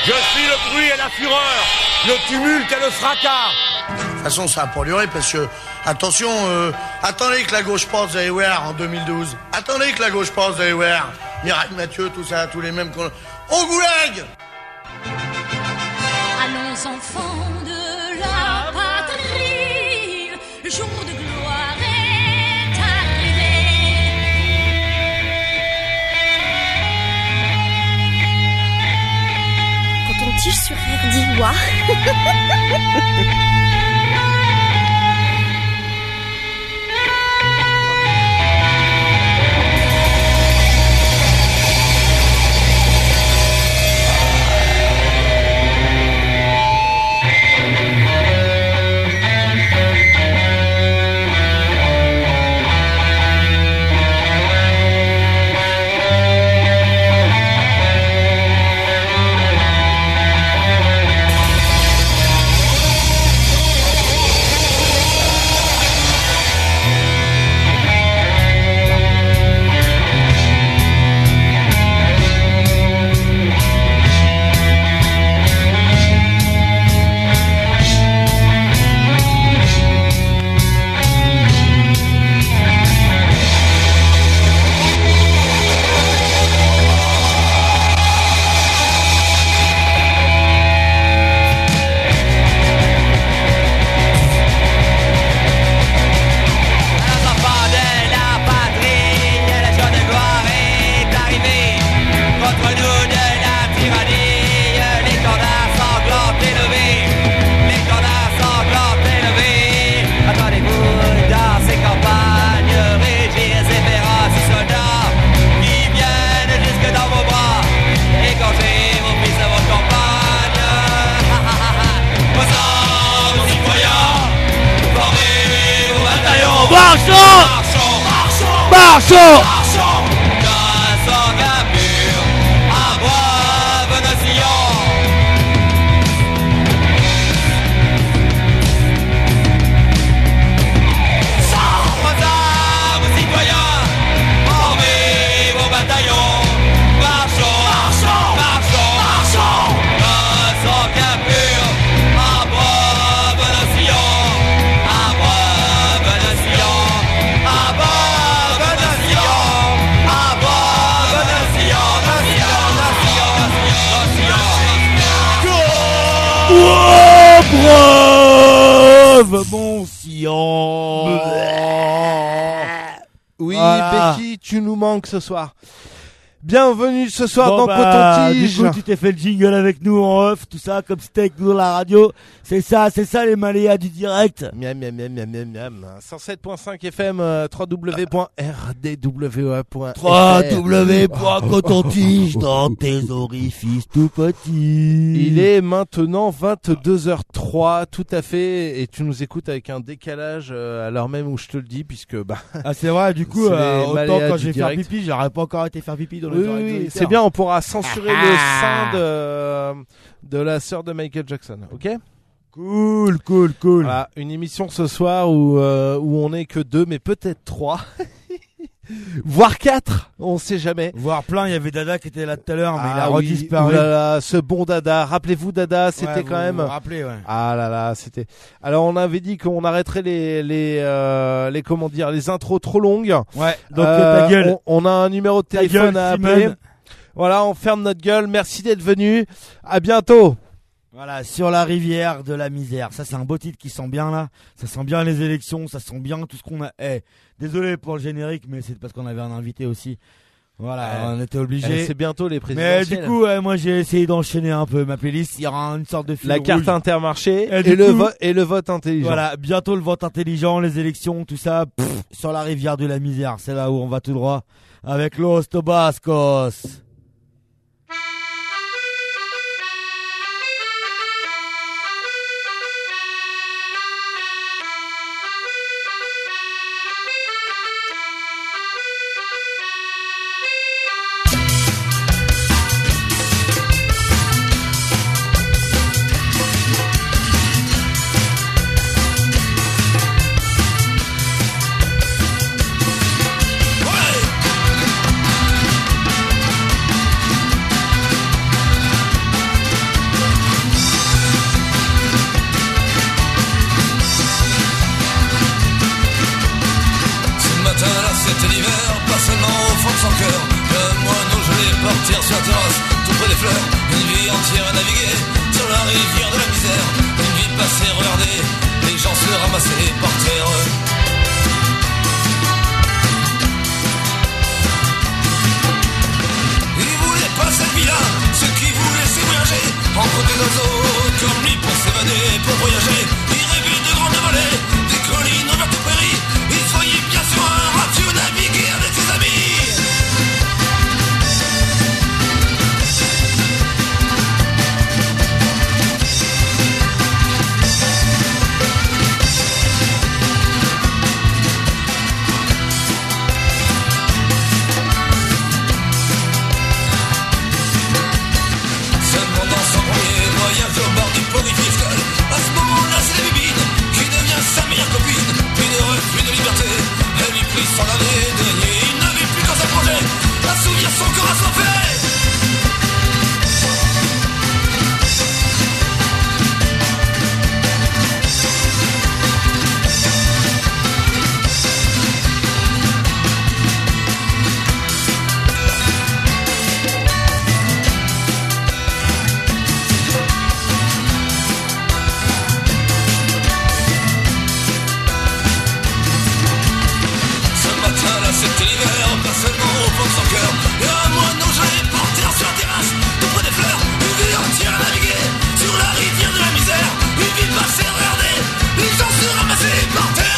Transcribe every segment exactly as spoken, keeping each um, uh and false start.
Je suis le bruit et la fureur, le tumulte et le fracas. De toute façon, ça a pas duré parce que, attention, euh, attendez que la gauche passe, vous allez voir, en deux mille douze. Attendez que la gauche passe, vous allez voir. Miracle Mathieu, tout ça, tous les mêmes qu'on... Au goulag! Allons enfants de la patrie, le jour de gloire est arrivé. Quand on tige sur R D I, Marchons, marchons. Brave, mon Sion. Oui, Voilà. Becky, tu nous manques ce soir. Bienvenue ce soir Bon, dans bah, Coton-Tige. du coup, tu t'es fait le jingle avec nous en off, tout ça, comme c'était avec nous dans la radio. C'est ça, c'est ça les maléas du direct. Miam, miam, miam, miam, miam, miam. cent sept point cinq F M, euh, w w w point r d w point f r. w point coton-tige dans tes orifices tout petits. Il est maintenant vingt-deux heures trois, tout à fait, et tu nous écoutes avec un décalage euh, à l'heure même où je te le dis, puisque bah. Ah c'est vrai, du coup, C'est euh, les autant maléas quand du je vais faire direct. pipi, j'aurais pas encore été faire pipi dans les Oui, oreilles oui, de oui, l'auditeur. c'est bien, on pourra censurer le sein de, de la sœur de Michael Jackson, ok? Cool, cool, cool. Voilà, une émission ce soir où, euh, où on est que deux, mais peut-être trois. Voire quatre, on sait jamais. Voir plein, il y avait Dada qui était là tout à l'heure, mais il a Ah oui, redisparu. oulala, ce bon Dada. Rappelez-vous Dada, c'était Ouais, quand vous même. vous rappelez, ouais. Ah là là, c'était. Alors on avait dit qu'on arrêterait les les euh, les comment dire les intros trop longues. Ouais. Donc Euh, ta gueule. On, on a un numéro de Ta téléphone gueule, à Simone. appeler. Voilà, on ferme notre gueule. Merci d'être venu. À bientôt. Voilà, sur la rivière de la misère. Ça, c'est un beau titre qui sent bien là. Ça sent bien les élections, ça sent bien tout ce qu'on a. Eh, désolé pour le générique, mais c'est parce qu'on avait un invité aussi. Voilà, Ouais. on était Eh, obligé. c'est bientôt les Mais présidentielles. du coup, ouais, moi j'ai essayé d'enchaîner un peu ma playlist. Il y aura une sorte de fil la rouge. carte Intermarché Et et, du le coup- vote et le vote intelligent. Voilà, bientôt le vote intelligent, les élections, tout ça, pff, sur la rivière de la misère. C'est là où on va tout droit avec Los Tobascos. Ouais. partir sur la terrasse, tout près des fleurs. Une vie entière à naviguer sur la rivière de la misère. Une vie passée, regardez, les gens se ramassaient par terre. Ils voulaient pas cette vie-là, ceux qui voulaient s'y voyager entre des oiseaux comme lui pour s'évader, pour voyager. Ils rêvaient de grandes vallées, des collines ouvertes aux prairies. Ils se voyaient bien sur un rafiot naviguer avec ses amis. Au bord du pont fiscal. À ce moment-là, c'est la bibine qui devient sa meilleure copine. Plus de rêve, plus de liberté. Elle lui prit son année dernier. Il n'avait plus qu'un seul projet, assouvir son corps assoiffé. C'était l'hiver, pas seulement au fond de son cœur. Et un moineau j'allais par terre sur la terrasse, tout près des fleurs. Une vie entière à naviguer sur la rivière de la misère. Une vie passée, regardez, les gens se ramassaient par terre.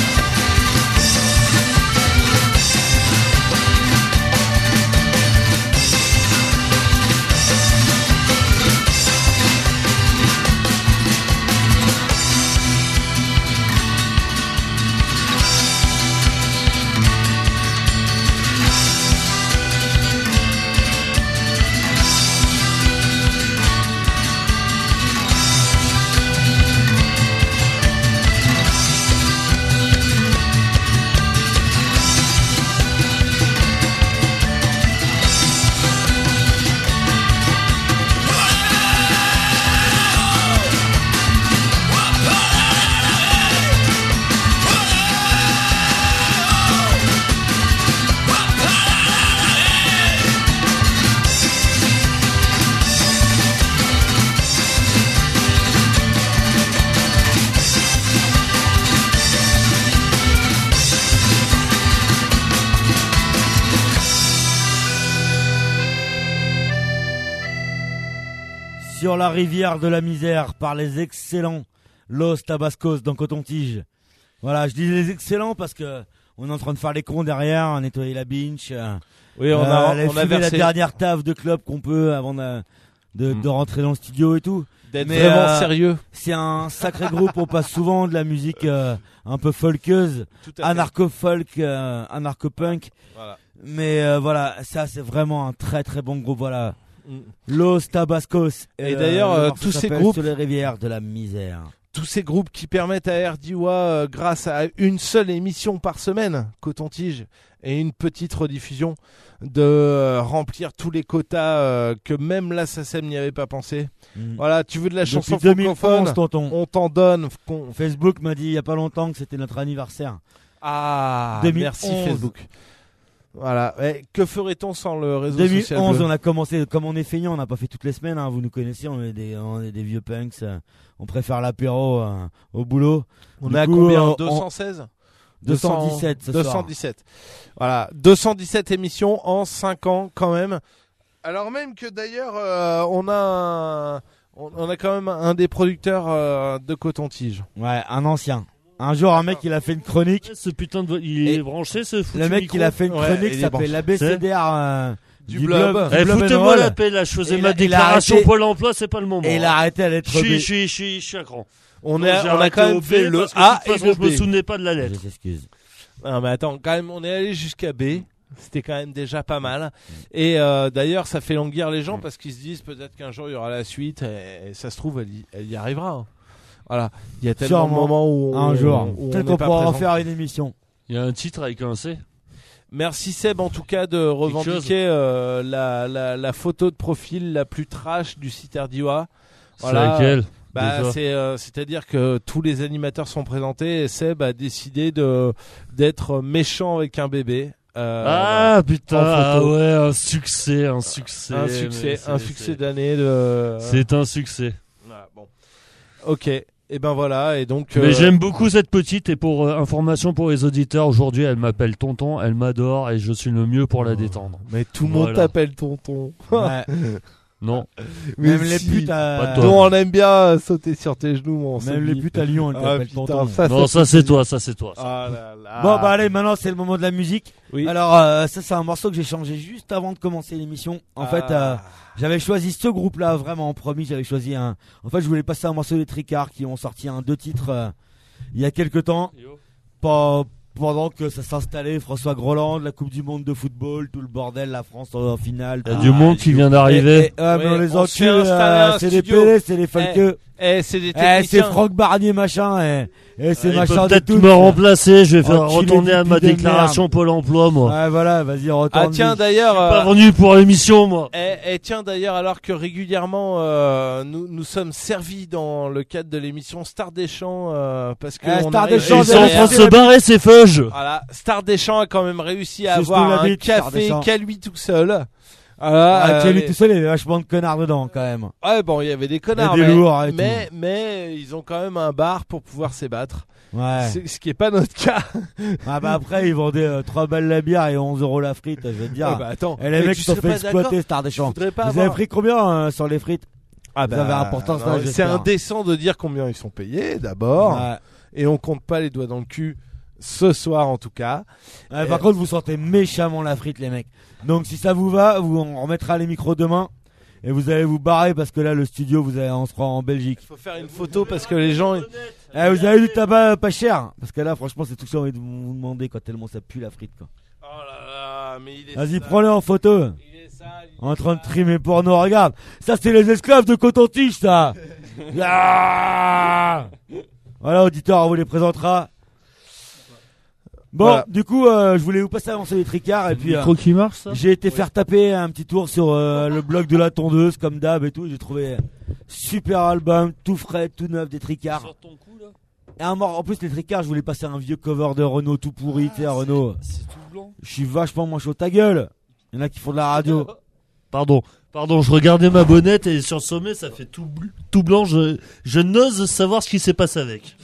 Sur la rivière de la misère par les excellents Los Tabascos dans Coton-Tige. Voilà, je dis les excellents parce que on est en train de faire les cons derrière, à nettoyer la binge. Oui, on a, euh, on a versé la dernière taf de club qu'on peut avant de, de, mm. de rentrer dans le studio et tout. D'être Mais, vraiment euh, sérieux. C'est un sacré groupe, on passe souvent de la musique euh, un peu folkeuse, anarcho-folk, euh, anarcho-punk. Voilà. Mais euh, voilà, ça c'est vraiment un très très bon groupe, voilà. Los Tabascos. Et, et d'ailleurs, euh, tous ces groupes sur les rivières de la misère. Tous ces groupes qui permettent à R D W A, euh, grâce à une seule émission par semaine, Coton-Tige, et une petite rediffusion, de euh, remplir tous les quotas euh, que même la S A C E M n'y avait pas pensé. Mmh. Voilà, tu veux de la Depuis chanson deux mille onze, francophone, tonton. on t'en donne. Con... Facebook m'a dit il y a pas longtemps que c'était notre anniversaire. Ah, deux mille onze. Merci Facebook. Voilà, et que ferait-on sans le réseau deux mille onze, social bleu ? On a commencé, comme on est feignant, on n'a pas fait toutes les semaines, hein, vous nous connaissez, on est des, on est des vieux punks, euh, on préfère l'apéro euh, au boulot. On du est à coup, combien euh, deux cent seize deux cent dix-sept ce deux cent dix-sept. Soir. Voilà, deux cent dix-sept émissions en cinq ans quand même. Alors même que d'ailleurs, euh, on a un, on, on a quand même un des producteurs euh, de Coton-Tige. Ouais, un ancien. Un jour, un mec, il a fait une chronique. Ce putain de, il est et branché, ce foutu Le mec, micro. il a fait une chronique, ouais, ça s'appelle l'A B C D R euh, du, du blob. blob. Eh, foutez-moi la paix, là, je faisais ma déclaration Pôle emploi, c'est pas le moment. Et il a arrêté à l'être Je B. suis, je suis, je suis, je suis à cran. On, est, on a quand même fait le A et le B. Je me souvenais pas de la lettre. Je m'excuse. Non, mais attends, quand même, on est allé jusqu'à B. C'était quand même déjà pas mal. Et euh, d'ailleurs, ça fait languir les gens parce qu'ils se disent peut-être qu'un jour il y aura la suite. Et, et ça se trouve, elle y, elle y arrivera. Voilà, il y a tellement Sûrement. de moments où on, un jour. où Peut-être on qu'on pas pourra en présent. faire une émission. Il y a un titre avec un C. Merci Seb en tout cas de revendiquer euh, la, la, la photo de profil la plus trash du site R D W A. Voilà. C'est laquelle? Bah, c'est, euh, c'est-à-dire que tous les animateurs sont présentés et Seb a décidé de, d'être méchant avec un bébé. Euh, ah voilà. putain, En ah photo. ouais, un succès, un succès. un succès, mais c'est- un succès c'est- d'année de. C'est un succès. Voilà, bon. Ok, et ben voilà, et donc. Mais euh, j'aime beaucoup cette petite et pour euh, information pour les auditeurs, aujourd'hui elle m'appelle tonton, elle m'adore et je suis le mieux pour la détendre. Mais tout le monde Voilà. t'appelle tonton. Ouais. Non, Mais Même les si. putes Pas à... toi. Dont on aime bien sauter sur tes genoux, mon Même les Sony. putes à Lyon, elles Ah, t'appellent putain, tonton. ça, non, ça c'est toi, ça c'est toi. ça. Ah là là. Bon bah allez, maintenant c'est le moment de la musique. Oui. Alors euh, ça c'est un morceau que j'ai changé juste avant de commencer l'émission. En Ah. fait euh, j'avais choisi ce groupe là, vraiment promis, j'avais choisi un... En fait je voulais passer un morceau des Tricards qui ont sorti un deux titres euh, il y a quelques temps. Pas... Pendant que ça s'installait, François Groland, la Coupe du Monde de football, tout le bordel, la France en finale. Il y a tout. du monde qui vient Et- d'arriver. et- ah, mais Ouais, on les on encule, s'est installé euh, un c'est les studio. Pelé, c'est les Falqueux. Eh, c'est des Eh, techniciens. c'est Franck Barnier machin, et, et c'est Il machin peut de peut-être tout. me remplacer, je vais faire Enculé retourner à de ma pute de déclaration Pôle emploi moi. Ouais, voilà, vas-y, retourne. Ah tiens vite. d'ailleurs. Pas euh, venu pour l'émission moi. Et, et tiens d'ailleurs, alors que régulièrement euh, nous nous sommes servis dans le cadre de l'émission Star des Champs, euh, parce que Eh, on Star arrive- des Champs, Ils sont en derrière. train de se barrer ces feuges. Voilà, Star des Champs a quand même réussi à C'est ce avoir qu'on un habite, Star café Deschamps. qu'à lui tout seul. Voilà, Ah, euh, tiens, lui mais- tout seul, il y avait vachement de connards dedans, quand même. Ouais, bon, il y avait des connards, des mais, lourds et mais, mais ils ont quand même un bar pour pouvoir s'ébattre. Ouais. C'est- Ce qui est pas notre cas. Ah, bah après, ils vendaient euh, trois balles la bière et onze euros la frite, je vais te dire. Ouais, bah, attends. Et les mais mecs tu se sont serais fait pas exploiter, d'accord Star des Tu Champs. voudrais pas Vous avoir- avez pris combien euh, sur les frites? Ah Vous avez un pourcentage, non, c'est j'espère. indécent de dire combien ils sont payés d'abord, Ouais. et on compte pas les doigts dans le cul ce soir en tout cas. Ouais, par contre, vous sentez méchamment la frite, les mecs. Donc, si ça vous va, vous, on remettra les micros demain. Et vous allez vous barrer parce que là, le studio, vous allez, on se rend en Belgique. Il faut faire une photo parce que les gens. Eh, vous avez du tabac pas cher. Parce que là, franchement, c'est tout ce que j'ai envie de vous demander, quoi, tellement ça pue la frite, quoi. Oh là là, mais il est. Vas-y, sale. prends-le en photo. Il est sale, il est En train de sale. trimer porno, regarde. Ça, c'est les esclaves de coton-tige, ça. Ah voilà, auditeur, on vous les présentera. Bon, Voilà. du coup, euh, je voulais vous passer avancer les tricards et puis euh, Micro qui marche ça. j'ai été faire taper un petit tour sur euh, le blog de la tondeuse comme d'hab et tout. J'ai trouvé super album, tout frais, tout neuf des tricards. Sur ton cou là. Et un mort. En plus, les tricards, je voulais passer un vieux cover de Renault tout pourri, tu sais, Renault. C'est tout blanc. Je suis vachement moins chaud. Ta gueule. Il y en a qui font de la radio. Pardon, pardon, je regardais ma bonnette et sur le sommet ça fait tout, bl- tout blanc. Je, je n'ose savoir ce qui s'est passé avec.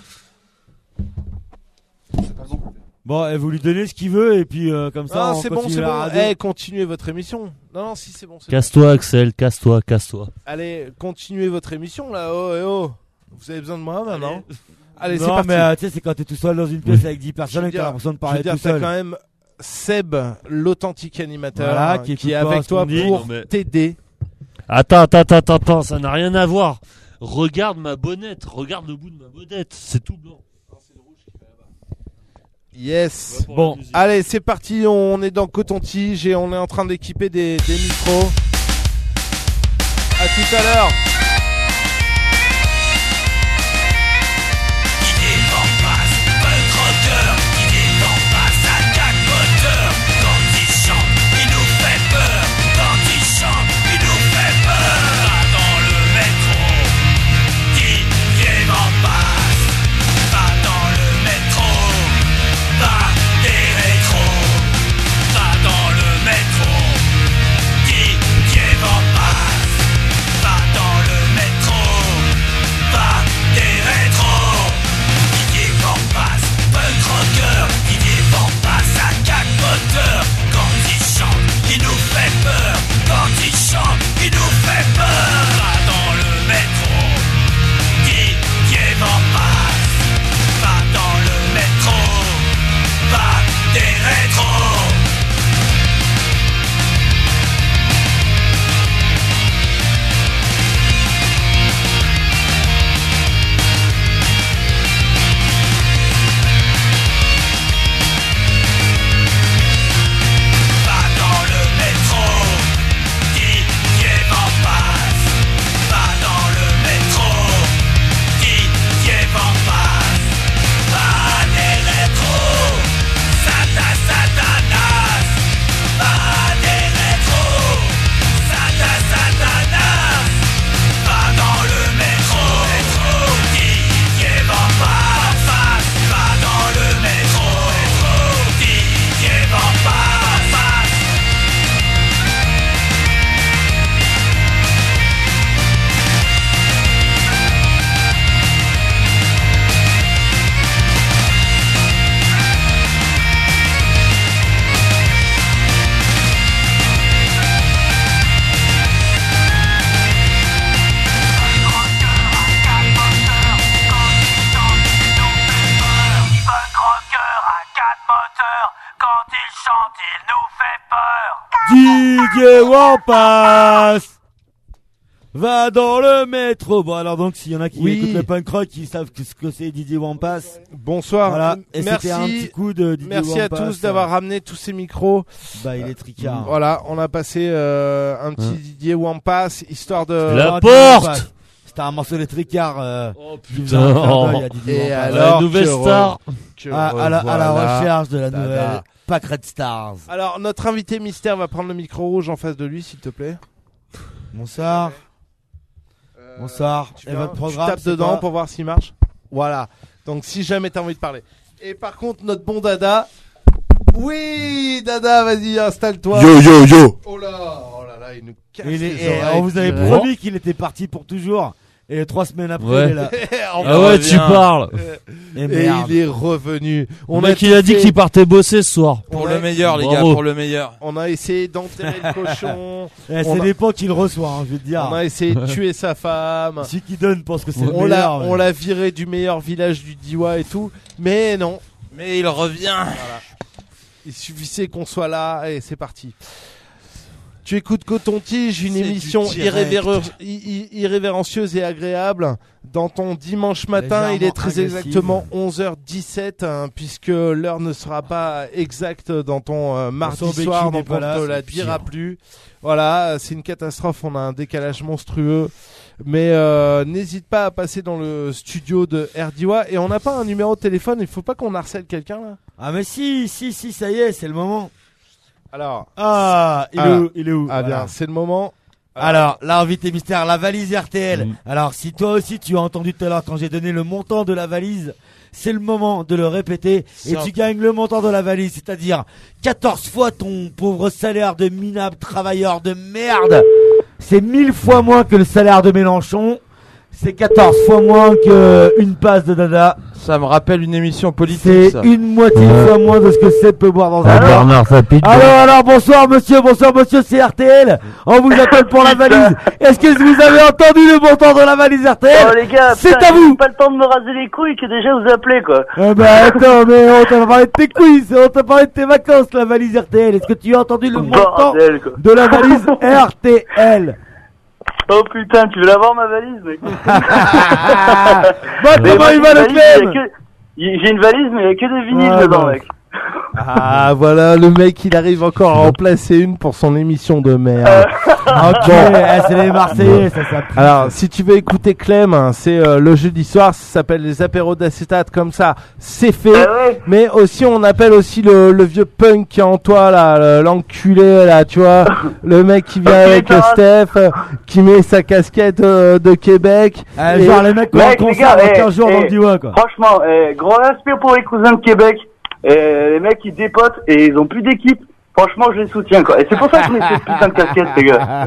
Bon, et vous lui donnez ce qu'il veut et puis euh, comme ça, Ah, on c'est bon, continue c'est la bon. radio. Eh, continuez votre émission. Non, non, si c'est bon. c'est bon. Casse-toi Axel, casse-toi, casse-toi. Allez, continuez votre émission là. Oh, eh, oh. Vous avez besoin de moi maintenant. Allez, c'est non, parti. mais euh, tu sais, c'est quand t'es tout seul dans une pièce avec dix personnes Je veux et que t'as dire- l'impression de Je veux parler dire, tout t'as seul. quand même Seb, l'authentique animateur, Voilà, hein, qui qui, écoute est pas avec ce toi qu'on dit. pour Non, mais- t'aider. Attends, attends, attends, attends, ça n'a rien à voir. Regarde ma bonnette, regarde le bout de ma bonnette, c'est tout blanc. Yes. Pour Bon, la musique. Allez, c'est parti. On est dans Coton-Tige et on est en train d'équiper des, des micros. À tout à l'heure. Va dans le Didier Wampas va dans le métro. Bon alors donc s'il y en a qui Oui. écoutent le punk rock, qui savent que ce que c'est Didier Wampas. Bonsoir. Voilà. Et merci. c'était un petit coup de Didier Merci à Wampas. tous d'avoir ramené tous ces micros. Bah il est tricard. Voilà, on a passé euh, un petit Hein. Didier Wampas, histoire de... La Ah, porte. Wampas. C'était un morceau de tricard. Euh, Oh qui faisait un clin d'œil à Didier Et Wampas. alors, La nouvelle que star. Que à, à la, à la revoilà. recherche de la Dada. nouvelle Pack Red Stars. Alors, notre invité mystère va prendre le micro rouge en face de lui, s'il te plaît. Bonsoir. Euh, Bonsoir. Tu, Et viens- votre tu programme, tapes c'est dedans quoi pour voir s'il marche. Voilà. Donc, si jamais t'as envie de parler. Et par contre, notre bon Dada... Oui, Dada, vas-y, installe-toi. Yo yo yo. Oh là, oh là là, il nous casse Il est- les et oreilles. on vous avait direct. promis qu'il était parti pour toujours. Et trois semaines après, Ouais. il est là. On Ah ouais, revient. tu parles. Et Et merde. il est revenu. On On mec, a il a dit fait- qu'il partait bosser ce soir. on Pour a- le meilleur, les Bravo. gars, pour le meilleur. On a essayé d'enterrer le cochon. Eh, on c'est a- l'époque qu'il reçoit, hein, je veux te dire. On a essayé de tuer sa femme. Celui qui donne pense que c'est le On l'a, meilleur. on mais- l'a viré du meilleur village du Diwa et tout. Mais non, Mais il revient. il suffisait qu'on soit là et c'est parti. Tu écoutes Coton-Tige, une C'est émission du direct. irrévérer- i- i- irrévérencieuse et agréable. Dans ton dimanche matin, il est très Légèrement exactement onze heures dix-sept, hein, puisque l'heure ne sera pas exacte dans ton euh, mardi Son béquille soir, n'est donc pas on là, te la c'est dira pire. plus. Voilà, c'est une catastrophe, on a un décalage monstrueux. Mais euh, n'hésite pas à passer dans le studio de Erdiwa. Et on n'a pas un numéro de téléphone, il faut pas qu'on harcèle quelqu'un là. Ah mais si, si, si, ça y est, c'est le moment. Alors, Ah, il est Ah. où, il est où ah Voilà. bien, c'est le moment. Alors, l'invité mystère, la valise R T L. Mm. Alors, si toi aussi tu as entendu tout à l'heure quand j'ai donné le montant de la valise, c'est le moment de le répéter et C'est tu gagnes le montant de la valise, c'est-à-dire quatorze fois ton pauvre salaire de minable travailleur de merde. C'est mille fois moins que le salaire de Mélenchon. C'est quatorze fois moins que une passe de Dada. Ça me rappelle une émission politique, C'est ça. une moitié fois moins de ce que Seb peut boire dans un bar. Bernard Tapie. Alors, alors, bonsoir monsieur, bonsoir monsieur, c'est R T L. On vous appelle pour la valise. Est-ce que vous avez entendu le montant de la valise R T L? Oh les gars, C'est putain, à vous. j'ai pas le temps de me raser les couilles que déjà vous appelez quoi. Eh ben attends, mais on t'a parlé de tes quiz, on t'a parlé de tes vacances, la valise R T L. Est-ce que tu as entendu le montant Bordel quoi. de la valise R T L? Oh putain, tu veux la voir ma valise mec? Bon, Mais comment moi, il j'ai va une le valise, il y a Clem? que- J'ai une valise mais il y a que des vinyles Ouais, dedans bah. mec. Ah voilà, le mec il arrive encore à en placer une pour son émission de merde. Ok, eh, c'est les Marseillais, ça s'appuie. Alors si tu veux écouter Clem, hein, c'est euh, le jeudi soir, ça s'appelle les apéros d'acétate comme ça, c'est fait. Ah ouais. Mais aussi on appelle aussi le, le vieux punk qui est en toi là, le- l'enculé là, tu vois, le mec qui vient Ok, avec Taras. Steph, euh, qui met sa casquette euh, de Québec. Eh, Et- genre les mecs qui ont un Mec, les concert gars, dans eh, quinze jours dans eh, le Diwa quoi. Franchement, eh, gros respect pour les cousins de Québec. Eh, les mecs ils dépotent et ils ont plus d'équipe. Franchement, je les soutiens quoi. Et c'est pour ça que je mets cette putain de casquette les gars.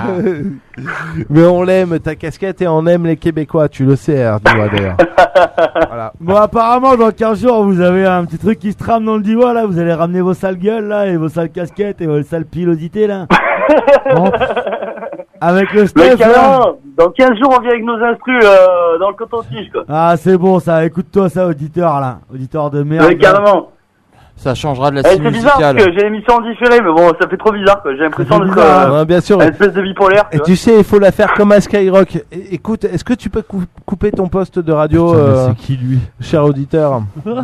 Mais on l'aime ta casquette et on aime les Québécois, tu le sais, hein, tu vois, d'ailleurs. Voilà. Bon, apparemment, dans quinze jours, vous avez un petit truc qui se trame dans le Diwa, là. Vous allez ramener vos sales gueules, là, et vos sales casquettes, et vos sales pilosités, là. Bon. Avec le Mais Steph, là. carrément, dans quinze jours on vient avec nos instrus euh, dans le coton-tige quoi. Ah, c'est bon, ça. Écoute-toi ça, auditeur, là. Auditeur de merde. Mais carrément. Ça changera de la Eh, cible c'est bizarre musicale. parce que j'ai l'émission en différé, mais bon, ça fait trop bizarre quoi. J'ai l'impression Ça fait d'être bizarre, euh, Ouais, bien sûr. une espèce de bipolaire. Tu Et vois. tu sais, il faut la faire comme à Skyrock. É- écoute, est-ce que tu peux cou- couper ton poste de radio, euh, C'est qui lui? cher auditeur?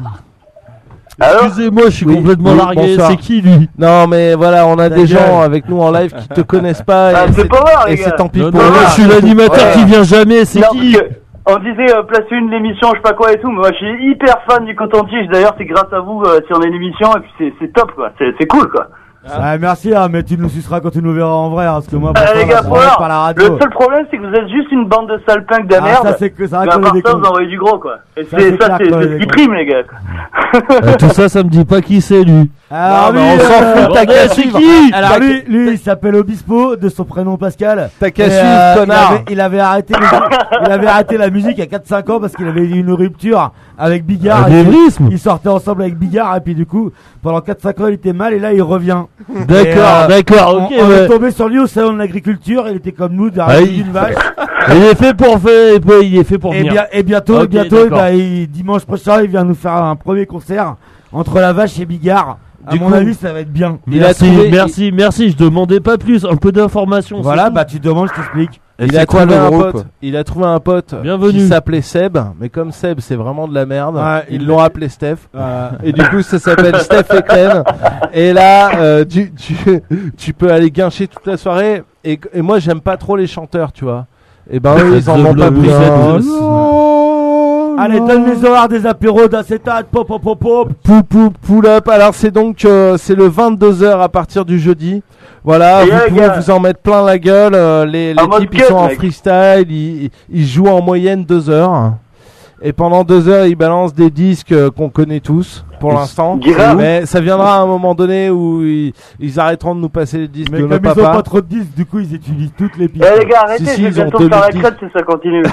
Alors Excusez-moi, je suis Oui, complètement oui, largué. bonsoir. C'est qui lui? Non, mais voilà, on a Ta des gueule. gens avec nous en live qui te connaissent pas. Ah, et c'est pas voir, et les c'est gars. tant pis Non, pour non, eux. moi, je suis l'animateur Ouais. qui vient jamais. C'est Non, qui? parce que on disait euh, placer une l'émission, je sais pas quoi et tout, mais moi je suis hyper fan du coton-tige. D'ailleurs, c'est grâce à vous euh, si on a une émission et puis c'est, c'est top quoi. C'est, c'est cool quoi. Ah, merci, hein, mais tu nous suceras quand tu nous verras en vrai, hein, parce que moi, pour Ah, toi, les là, gars, je faut regarde voir. par la Le radio. seul problème, c'est que vous êtes juste une bande de sales punks de Ah, merde. ça, c'est que ça, Mais à qu'on part est des ça, cons. vous envoyez du gros quoi. Et Ça, c'est c'est ça, clair c'est, qu'on est c'est des ce qui cons. prime les gars. Euh, Tout ça, ça me dit pas qui c'est lui. Alors, Non, lui, mais on s'en euh, fout, t'as qu'à c'est suivre. qui? Alors lui, lui, il s'appelle Obispo, de son prénom Pascal. T'as qu'à Et, suivre, euh, connard. Il avait, il avait arrêté, les- il avait arrêté la musique il y a quatre cinq ans parce qu'il avait eu une rupture avec Bigard. Un Et débrisme. Ils sortaient ensemble avec Bigard et puis du coup, pendant quatre cinq ans, il était mal et là, il revient. D'accord, Et, euh, d'accord, On, ok. on ouais. est tombé sur lui au salon de l'agriculture. Il était comme nous, derrière Ah, il- une vache. Il est fait pour faire, il est fait pour Et, venir. bien, et bientôt, Ok, bientôt, d'accord. bah, il- dimanche prochain, il vient nous faire un premier concert entre la vache et Bigard. À Du mon coup, avis, ça va être bien. Il Merci, a trouvé- merci, merci. Je demandais pas plus. Un peu d'informations. Voilà, c'est tout. bah tu demandes, je t'explique. Et il c'est a quoi trouvé le un groupe pote. Il a trouvé un pote Bienvenue. qui s'appelait Seb, mais comme Seb c'est vraiment de la merde, Ouais, ils il- l'ont appelé Steph. Euh, Et du coup ça s'appelle Steph et Clem. Et là euh, tu, tu, tu peux aller guincher toute la soirée. Et, et moi j'aime pas trop les chanteurs, tu vois. Et ben eux ils en ont pas pris. Allez, donne les horaires des apéros d'acétate, pop pop pop pop. Pou, pou, pull up. Alors c'est donc euh, c'est le vingt-deux heures à partir du jeudi. Voilà, Et vous là, les pouvez gars. vous en mettre plein la gueule. euh, les les En mode types ils cut, sont en mec. freestyle, ils, ils jouent en moyenne deux heures. Et pendant deux heures, ils balancent des disques euh, qu'on connaît tous pour l'instant. Guirard. Mais ça viendra à un moment donné où ils, ils arrêteront de nous passer les disques Mais de comme nos ils ont papas. pas trop de disques, du coup ils utilisent toutes les pistes. Eh les gars, arrêtez, Si, si, je vais ils ont bientôt deux faire la mille dix. crête si ça continue.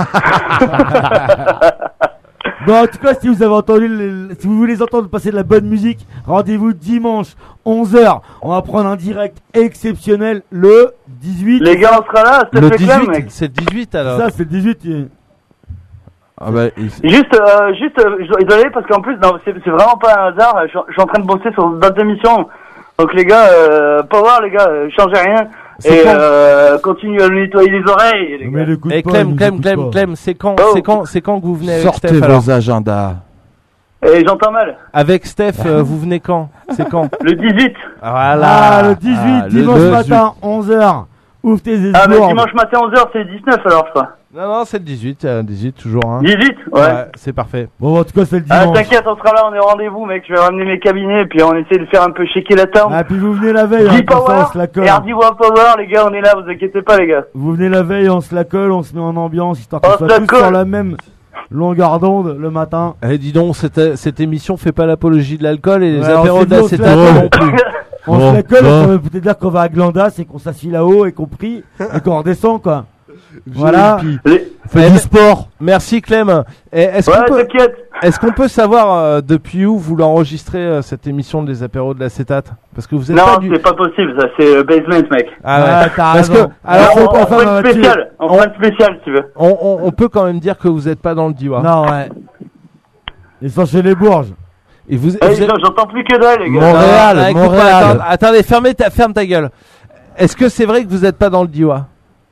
Bon, en tout cas, si vous avez entendu, le- si vous voulez entendre passer de la bonne musique, rendez-vous dimanche onze heures. On va prendre un direct exceptionnel le dix-huit. Les gars, on sera là, Le Steph et Clem, dix-huit, mec. c'est le dix-huit alors. Ça, c'est le dix-huit. il- Ah bah, il- Juste, euh, juste, euh, je dois y aller parce qu'en plus, non, c'est c'est vraiment pas un hasard. Je, je suis en train de bosser sur d'autres émissions. Donc les gars, euh, power les gars, euh, changez rien. C'est Et quand euh, continuez à nous nettoyer les oreilles, les Mais gars. l'écoute Et pas, il Clem, nous Clem, écoute Clem, pas. Clem, c'est quand, Oh. c'est quand, c'est quand que vous venez avec Sortez Steph alors vos agendas. Et j'entends mal. Avec Steph, euh, vous venez quand? C'est quand? Le dix-huit. Voilà. Ah, le dix-huit, Ah, le dimanche dix-huit. matin, onze heures. Ouvre tes esgourdes. Ah, mais dimanche matin onze heures, c'est le dix-neuf alors, je crois. Non, non, c'est le dix-huit, euh, dix-huit toujours. Hein. dix-huit, ouais. Ouais, c'est parfait. Bon, en tout cas, c'est le Ah, dimanche. t'inquiète, on sera là, on est au rendez-vous, mec. Je vais ramener mes cabinets et puis on essaie de faire un peu shaker la town. Ah, puis vous venez la veille, hein, comme ça, D-Power on se la colle. et Hardy War Power, les gars, on est là, vous inquiétez pas, les gars. Vous venez la veille, on se la colle, on se met en ambiance, histoire On qu'on se soit la tous colle. sur la même longueur d'onde le matin. Eh, dis donc, cette, cette émission fait pas l'apologie de l'alcool et les Ouais, on apéros s'est de dit, on l'acétate se la non colle. plus. On Bon, se la colle, bon. ça veut peut-être dire qu'on va à Glandas et qu'on s'assied là-haut et qu'on prie et qu'on redescend, quoi. Voilà. Les- Fais du du sport. Merci Clem. Et Est-ce Ouais, qu'on peut, t'inquiète. est-ce qu'on peut savoir euh, depuis où vous l'enregistrez euh, cette émission des apéros de l'acétate? Parce que vous êtes Non, pas du. c'est pas possible, ça, c'est le basement, mec. Ah ouais. Ah, t'as Parce raison. que Alors, alors on, faut on, pas faire fera un une tir. spéciale, on fera une spéciale, si tu veux. on, on, on peut quand même dire que vous êtes pas dans le Diwa. Non, ouais. Ils sont chez les Bourges. Et vous, Eh, vous êtes... non, j'entends plus que dalle, les gars. Montréal, Ah, écoute, Montréal. attends, attendez, fermez ta, ferme ta gueule. Est-ce que c'est vrai que vous êtes pas dans le Diwa?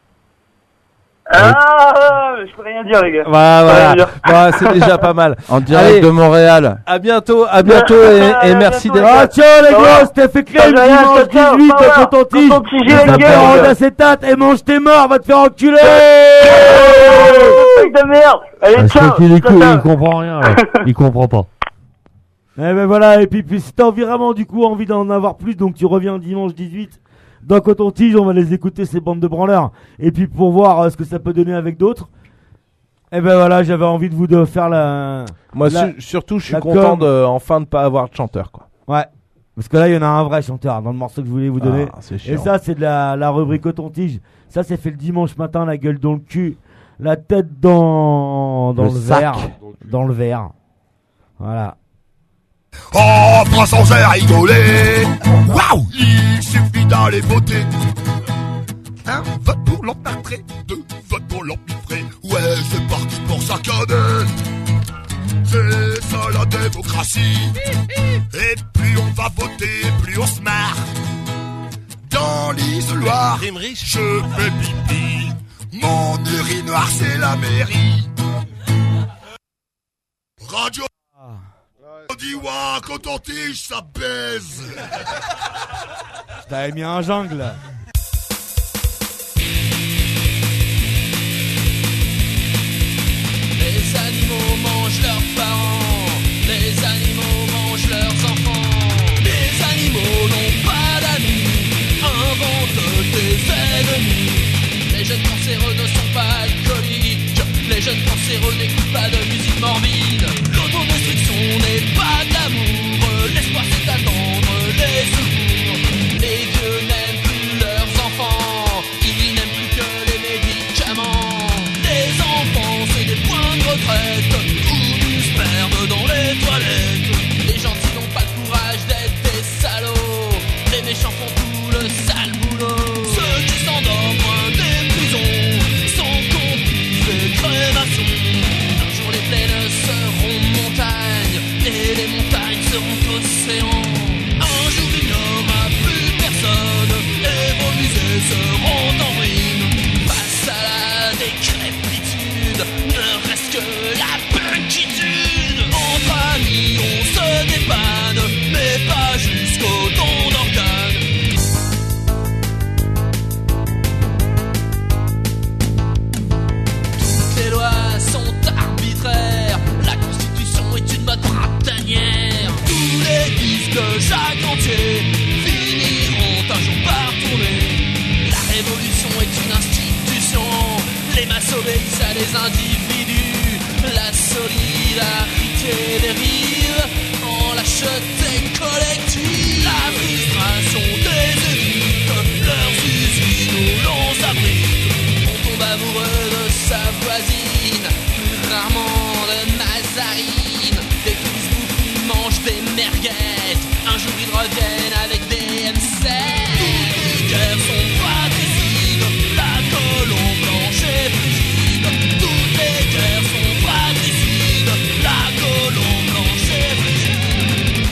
Ah, je peux rien dire, les gars. Voilà, voilà. bien. Voilà, c'est déjà pas mal. En direct Allez. de Montréal. À bientôt, à bientôt et, et À merci bientôt, d'être les Ah, là. tiens, les Ça gars, va. c'était fait Ça Clem, va rien, dimanche ça tient, dix-huit, ça va. à Coton-Tige. Coton-Tige, Les la gueule, apéros les gars. d'acétate et mange tes morts, va te faire enculer. Truc de merde. Allez, Je ciao. crois qu'il écoute, Ciao, il ciao. comprend rien. là. Il comprend pas. Eh ben voilà, et puis, puis si t'as envie vraiment du coup envie d'en avoir plus, donc tu reviens dimanche dix-huit dans Coton-Tige, on va les écouter ces bandes de branleurs. Et puis pour voir euh, ce que ça peut donner avec d'autres. Eh ben voilà, j'avais envie de vous de faire la... Moi, la- su- surtout, je suis la content com. de enfin de pas avoir de chanteur, quoi. Ouais. Parce que là, il y en a un vrai chanteur dans le morceau que je voulais vous donner. Ah, c'est Et chiant. ça, c'est de la, la rubrique Coton-Tige. Ça, c'est fait le dimanche matin, la gueule dans le cul, la tête dans, dans Le le, sac. verre. Dans le verre. Voilà. Oh, pas sans air rigoler. Waouh, il suffit d'aller voter. Un vote pour l'emporter, deux votes pour l'empiffrer. Ouais, c'est parti pour s'accorder. C'est ça la démocratie. Et plus on va voter, plus on se marre. Dans l'isoloir, je fais pipi. Mon urinoir, c'est la mairie. Radio. Dis wa, Coton-Tige, ça baise. T'avais mis un jungle. Les animaux mangent leurs parents, les animaux mangent leurs enfants. Les animaux n'ont pas d'amis, inventent des ennemis. Les jeunes cancéreux ne sont pas alcooliques, les jeunes cancéreux n'écoutent pas de musique morbide. L'autodestruction n'est pas de l'amour, l'espoir c'est d'attendre les secours. Les vieux n'aiment plus leur entiers finiront un jour par tourner. La révolution est une institution, les masses obéissent à des individus. La solidarité dérive en lâcheté collective. La frustration des élites, leurs usines où l'on s'abrite. On tombe amoureux de sa voisine, rarement de Mazarine. Des cuisses bouffes mangent des merguez, un jour ils reviennent avec des M sept. Toutes les guerres sont fratricides, la colombe blanche est frigide. Toutes les guerres sont fratricides, la colombe blanche est frigide.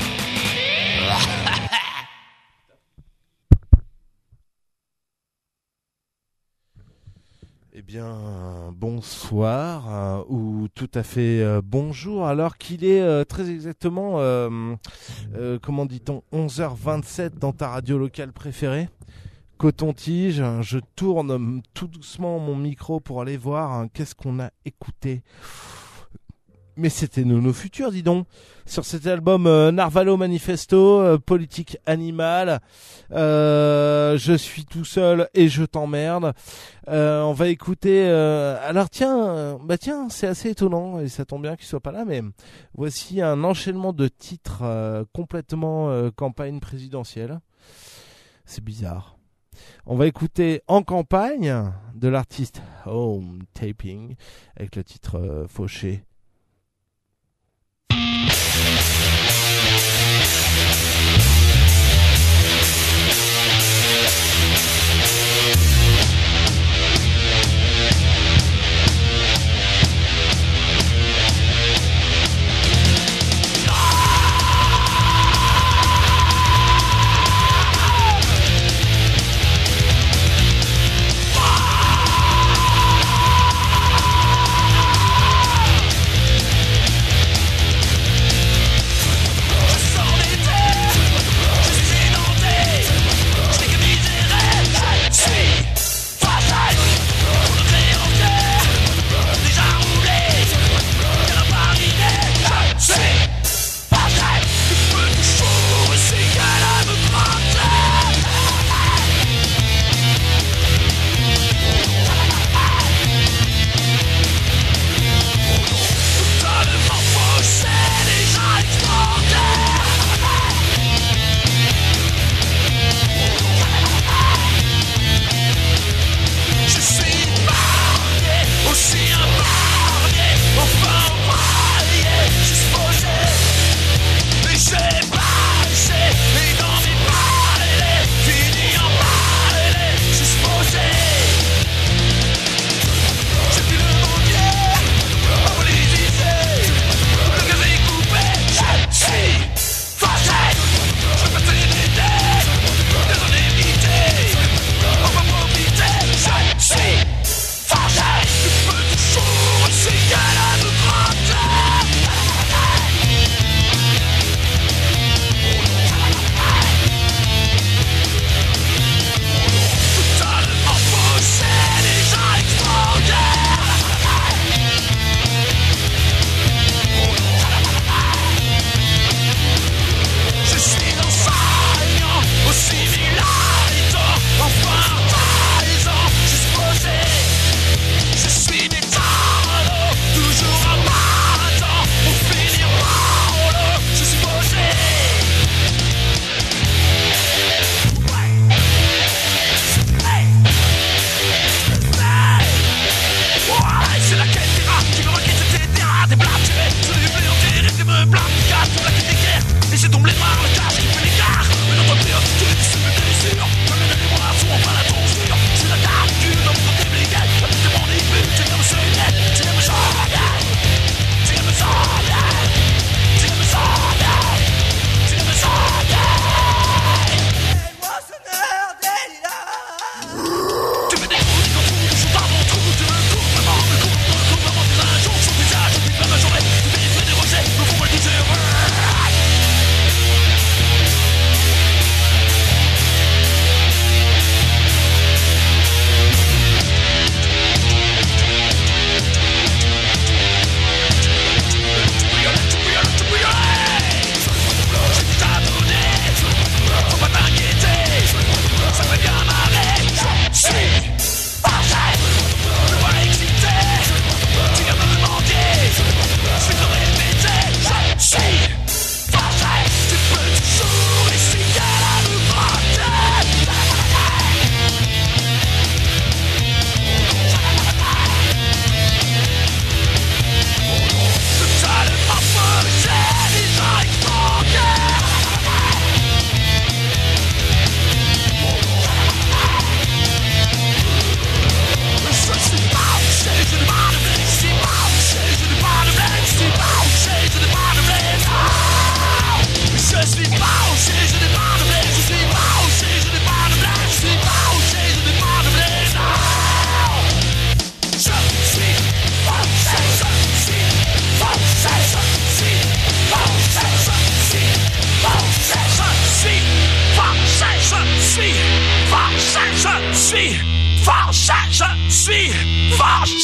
Eh bien, bonsoir, euh, ou tout à fait euh, bonjour, alors qu'il est euh, très exactement, euh, euh, comment dit-on, onze heures vingt-sept dans ta radio locale préférée. Coton-Tige, je tourne tout doucement mon micro pour aller voir hein, qu'est-ce qu'on a écouté. Mais c'était Nono Futur, dis donc, sur cet album euh, Narvalo Manifesto, euh, politique animale, euh, je suis tout seul et je t'emmerde. Euh, on va écouter. Euh, alors tiens, euh, bah tiens, c'est assez étonnant et ça tombe bien qu'il soit pas là, mais voici un enchaînement de titres euh, complètement euh, campagne présidentielle. C'est bizarre. On va écouter En campagne de l'artiste Home Taping avec le titre euh, Fauché. Ah! suis fâché.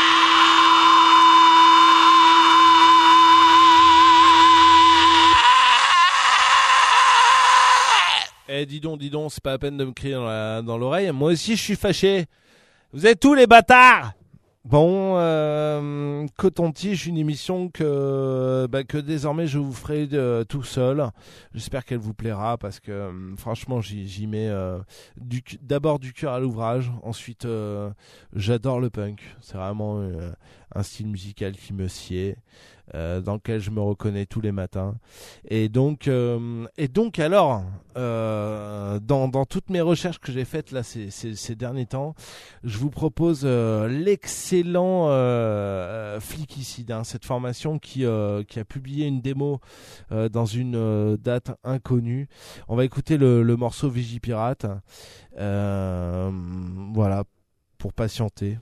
Eh, dis donc, dis donc, c'est pas la peine de me crier dans, la, dans l'oreille. Moi aussi, je suis fâché. Vous êtes tous les bâtards. Bon, euh, Coton-Tige, une émission que, bah, que désormais je vous ferai euh, tout seul. J'espère qu'elle vous plaira parce que euh, franchement j'y, j'y mets euh, du, d'abord du cœur à l'ouvrage. Ensuite, euh, j'adore le punk. C'est vraiment euh, un style musical qui me sied, euh, dans lequel je me reconnais tous les matins. Et donc, euh, et donc alors, euh, dans, dans toutes mes recherches que j'ai faites là ces, ces, ces derniers temps, je vous propose euh, l'excellent Excellent euh, Flicicide, hein, cette formation qui, euh, qui a publié une démo euh, dans une euh, date inconnue. On va écouter le, le morceau Vigipirate. Euh, voilà, pour patienter.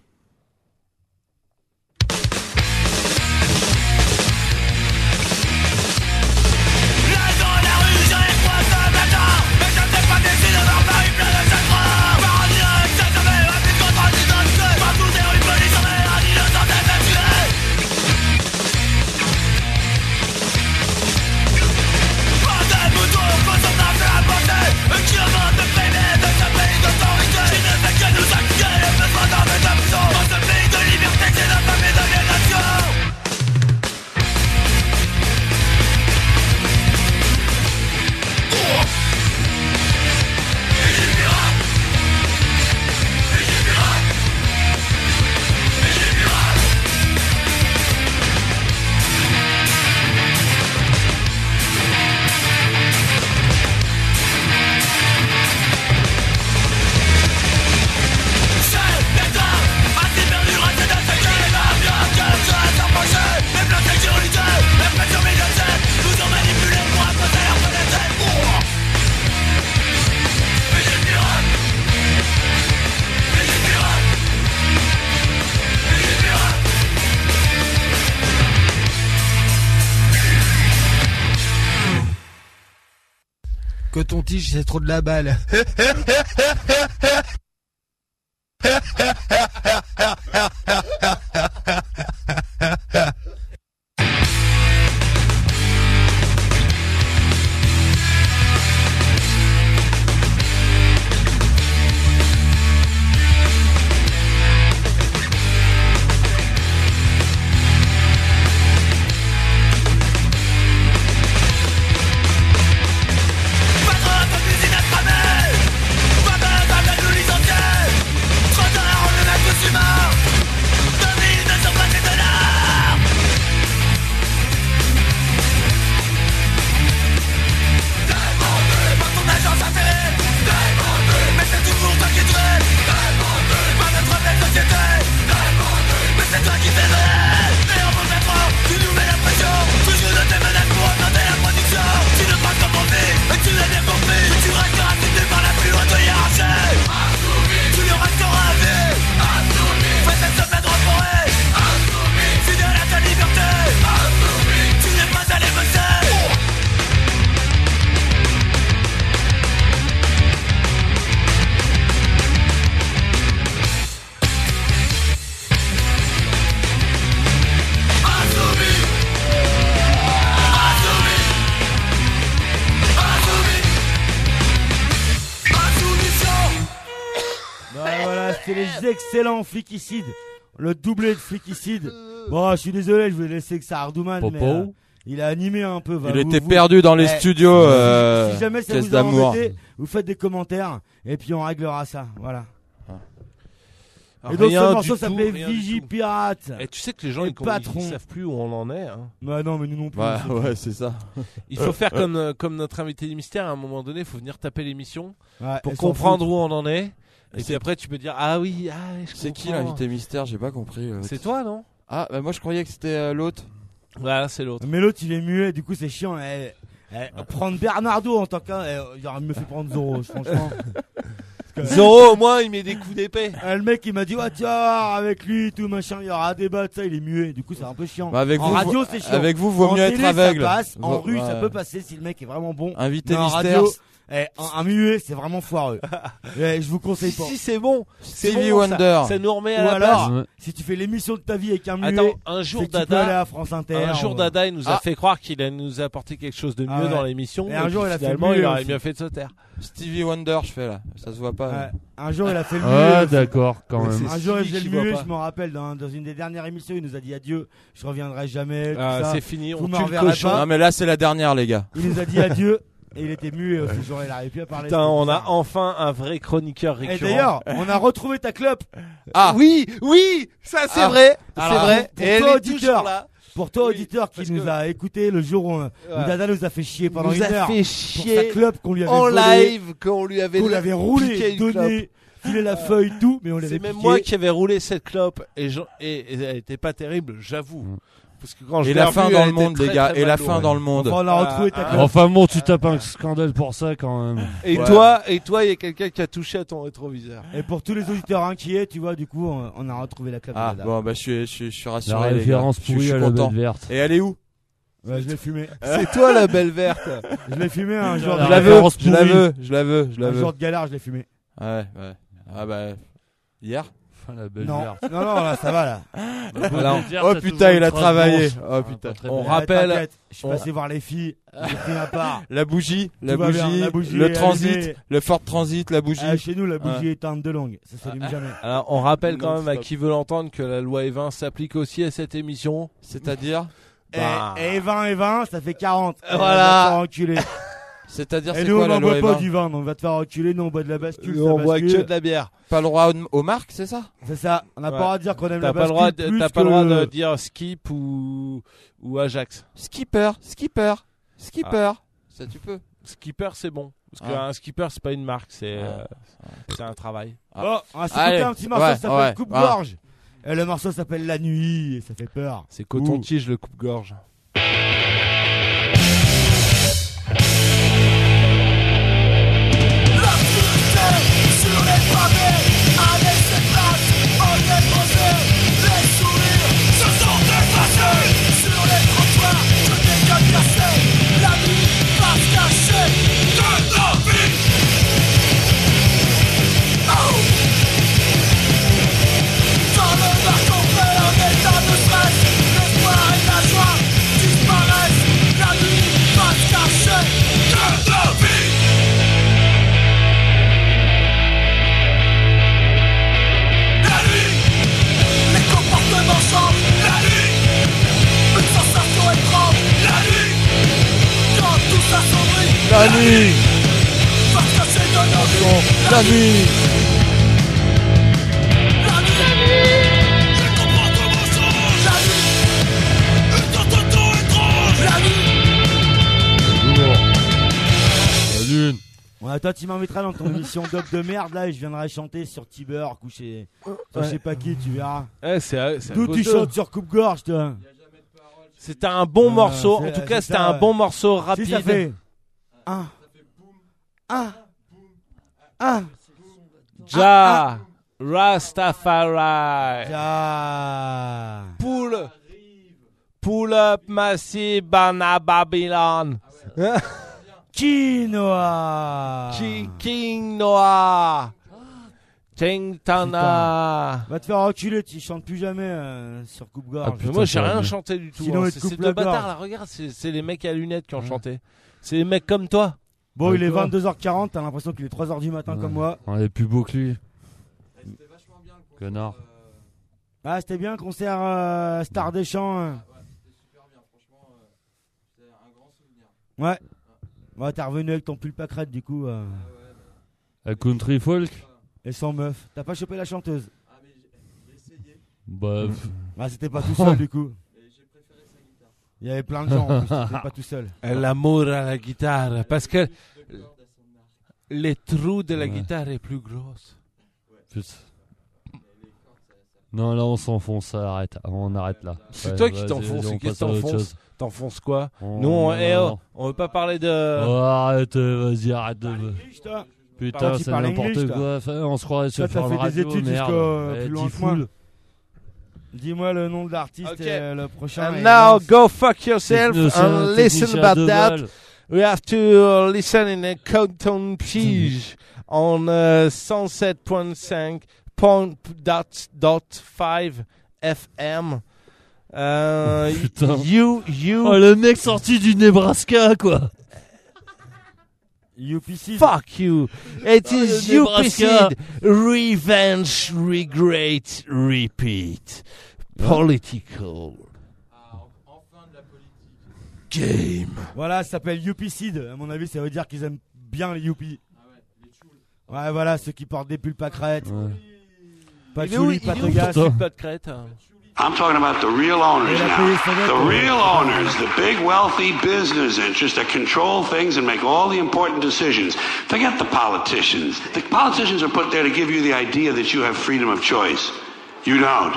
Coton-Tige, c'est trop de la balle. Excellent Flicicide, le doublé de Flicicide. Bon, je suis désolé, je vais laisser que ça Ardouman, mais euh, il a animé un peu. Il vous, était vous, perdu dans les eh, studios. Si, euh, si jamais ça caisse vous a d'amour. embêté, vous faites des commentaires et puis on réglera ça. Voilà. Alors, et donc rien ce morceau du s'appelait tout, rien du Vigipirate. Et tu sais que les gens ils, patron. ils savent plus où on en est. Hein. Bah non, mais nous non plus. Bah, ouais, c'est ça. Il faut faire comme euh, comme notre invité du mystère. À un moment donné, il faut venir taper l'émission ouais, pour comprendre où on en est. Et puis après, tu peux dire ah oui, ah je C'est qui comprends. l'invité mystère? J'ai pas compris. Euh, C'est toi, non? Ah, bah moi je croyais que c'était euh, l'autre. Voilà, c'est l'autre. Mais l'autre il est muet, du coup c'est chiant. Eh, eh, prendre Bernardo en tant qu'un, eh, il aurait mieux fait prendre Zoro, franchement. Zoro, au moins, il met des coups d'épée. Euh, le mec il m'a dit ouais tu vas voir avec lui tout machin il y aura un débat ça il est muet du coup c'est un peu chiant. Bah, avec en vous, radio vous- c'est chiant. avec vous, vaut En mieux être télé, aveugle. ça passe. En Vaut- rue ça ouais. peut passer si le mec est vraiment bon. Invité Mais en mystère. radio, eh, un, un muet c'est vraiment foireux. Eh, je vous conseille pas. Si c'est bon, c'est Stevie bon, ça- Wonder. Ça, nous remet Ou à la alors, place. Ouais. si tu fais l'émission de ta vie avec un muet, Attends, un jour c'est que tu peux Dada, aller à France Inter. un jour on- Dada, il nous a Ah. fait croire qu'il allait nous apporter quelque chose de mieux Ah ouais. dans l'émission. Et un puis jour, il a fait finalement, mieux il aurait aussi. bien fait de se taire. Stevie Wonder, je fais là. Ça se voit pas. Ouais. Un jour il a fait le Ah, muet. d'accord, quand Mais même. c'est Un jour il Stevie faisait qui le voit muet, pas. je me rappelle dans, dans une des dernières émissions il nous a dit adieu, je reviendrai jamais. tout Ah, ça. c'est fini, Vous on me tue le reverrez cochon. pas. Non, mais là, c'est la dernière, les gars. Il nous a dit adieu et il était muet aussi ce jour-là, il n'arrivait plus à parler. Putain, c'était on a bizarre. enfin un vrai chroniqueur Et récurrent. d'ailleurs, on a retrouvé ta clope. Ah, Oui, oui, ça c'est Ah. vrai, c'est Alors, vrai. pour Et elle toi, est auditeur, toujours là. Pour toi, Oui, auditeur qui parce nous que- a écouté le jour où, où Ouais. Dada nous a fait chier pendant nous une a heure fait pour sa chier clope qu'on lui avait en volé, live qu'on lui avait qu'on lui avait piqué roulé, une donné, filé la feuille, tout, mais on C'est l'avait même piqué. moi qui avais roulé cette clope et, je- et, et elle était pas terrible, j'avoue. Parce que quand je Et l'ai la revue, fin elle dans le était monde, très, les gars. très Et la mal fin lourde. dans le monde. Enfin, on a retrouvé ta Ah, clope. Enfin bon, tu tapes un scandale pour ça quand même. Et Ouais. toi, et toi, il y a quelqu'un qui a touché à ton rétroviseur. Et pour tous les auditeurs inquiets, tu vois, du coup, on, on a retrouvé la clope Ah, de Dada. bon, bah, je suis, je suis, je suis La rassuré, les gars. référence Je suis- pourrie je à suis la content. bête verte. Et elle est où? Ouais, je l'ai fumé. C'est toi la belle verte. Je l'ai fumé un jour. La Je la de... veux, référence je la pourrie. veux, je la veux, je la Un veux. jour de galère, je l'ai fumé. Ouais, ouais. Ah, bah, hier? Enfin, la belle Non, verte. non, non, là, ça va, là. Alors, oh putain, il a travaillé. Oh putain. On Ouais, rappelle, t'inquiète, je suis on- passé voir les filles, j'ai pris ma part. La bougie, la va bien, bougie, la bougie le est transit, allumée. le Ford Transit, la bougie. Ah, chez nous, la bougie Ouais. est teinte de longue, ça s'allume jamais. alors, on rappelle quand même à Non-stop. qui veut l'entendre que la loi E vingt s'applique aussi à cette émission. C'est-à-dire? Bah. Et, et vingt et vingt, ça fait quarante. Voilà. Eh, va te faire enculer. C'est-à-dire, Et c'est nous, quoi on la n'en loi boit E pas vingt? du vin, donc on va te faire enculer. Nous, on boit de la bascule. Nous, ça on boit bascule. que de la bière. Pas le droit aux, aux marques, c'est ça? C'est ça, on n'a Ouais. pas le droit de dire qu'on aime T'as la pas le bascule. droit, de, plus t'as que pas le droit de le- dire skip ou, ou Ajax. Skipper, skipper, skipper. Ça, tu peux. Skipper, c'est bon. Parce Ah. qu'un skipper, c'est pas une marque, c'est, Ah. euh, c'est un travail. Oh, on va s'écouter Allez. un petit morceau Ouais, qui s'appelle ouais, Coupe-Gorge. Et le morceau s'appelle La Nuit, et ça fait peur. C'est coton-tige, le coupe-gorge. Sur les pavés, à laisser place, on est posé. Les sourires se sont effacés. Sur les trottoirs, que des gueules cassées. La nuit va se cacher de la vie. Oh. Dans le bar complet, en état de stress, l'espoir et la joie disparaissent. La nuit va se cacher de la vie. Les comportements changent la nuit. Une sensation étrange la nuit. Quand tout s'assombrit La nuit, va se cacher de nos vies. la nuit. La nuit. Les comportements changent la nuit. Une sensation étrange la nuit. La lune. Ouais, toi, tu m'inviteras dans ton émission Dope de merde, là, et je viendrai chanter sur Tiber, coucher. Sur je sais pas qui, tu verras. Eh, c'est, c'est à D'où cause tu d'eux. chantes sur Coupe-Gorge, toi. C'était un bon Ah, morceau. c'est- En tout c'est cas, ça, c'était un ouais. bon morceau rapide. Si ça fait. Un. Un. Un. Ja, Rastafari. Ja. Pull, pull up massive bana Babylon. Quinoa. Ki- King Noah. Tintana. Va te faire reculer, tu chantes plus jamais euh, sur Coupe-Gorge. Ah, puis moi, j'ai rien chanté du tout. Sinon, hein. il te C'est coupe ces la deux gorge. bâtards là. Regarde, c'est c'est les mecs à lunettes qui ont chanté. C'est des mecs comme toi. Bon, il est Toi. vingt-deux heures quarante, t'as l'impression qu'il est trois heures du matin comme moi. On est plus beau que lui. Connard. Ah, c'était bien le concert euh, Star des Champs. hein. Ouais. Ouais, t'es revenu avec ton pull pâquerette du coup. euh, La country folk. Et sans meuf. T'as pas chopé la chanteuse? Bah, pff, Bah, c'était pas tout seul du coup. Il y avait plein de gens en plus, t'étais pas tout seul. L'amour à la guitare. Parce que les trous de la Ouais. guitare est plus grosse. putain. Non, là on s'enfonce, ça arrête. On arrête là. C'est Ouais, toi qui vas-y, t'enfonces. vas-y, on Qu'est-ce que passe à autre t'enfonces chose. T'enfonces quoi On- Nous, on, non, eh, non, oh, on veut pas parler de. non. Oh, arrête, euh, vas-y, arrête de. Putain. Putain, c'est n'importe quoi. Enfin, on se croirait sur le radio, des études merde. Ouais, Plus loin que moi. Dis-moi le nom de l'artiste okay. et le prochain. And now go fuck yourself and listen about that. We have to listen in a Coton Pige on uh, cent sept point cinq point five F M. Uh, Putain. You, you. Oh, le mec sorti du Nebraska, quoi. U P C. Fuck you. It oh, is U P C. Revenge, regret, repeat. Political. Game. Voilà, ça s'appelle U P C. À mon avis, ça veut dire qu'ils aiment bien les Youpi. Ouais, voilà, ceux qui portent des pulls pas crêtes. Ouais. Pas de chouli, pas de gaz. Pas de crête. I'm talking about the real owners now. The real owners, the big wealthy business interests that control things and make all the important decisions. Forget the politicians. The politicians are put there to give you the idea that you have freedom of choice. You don't.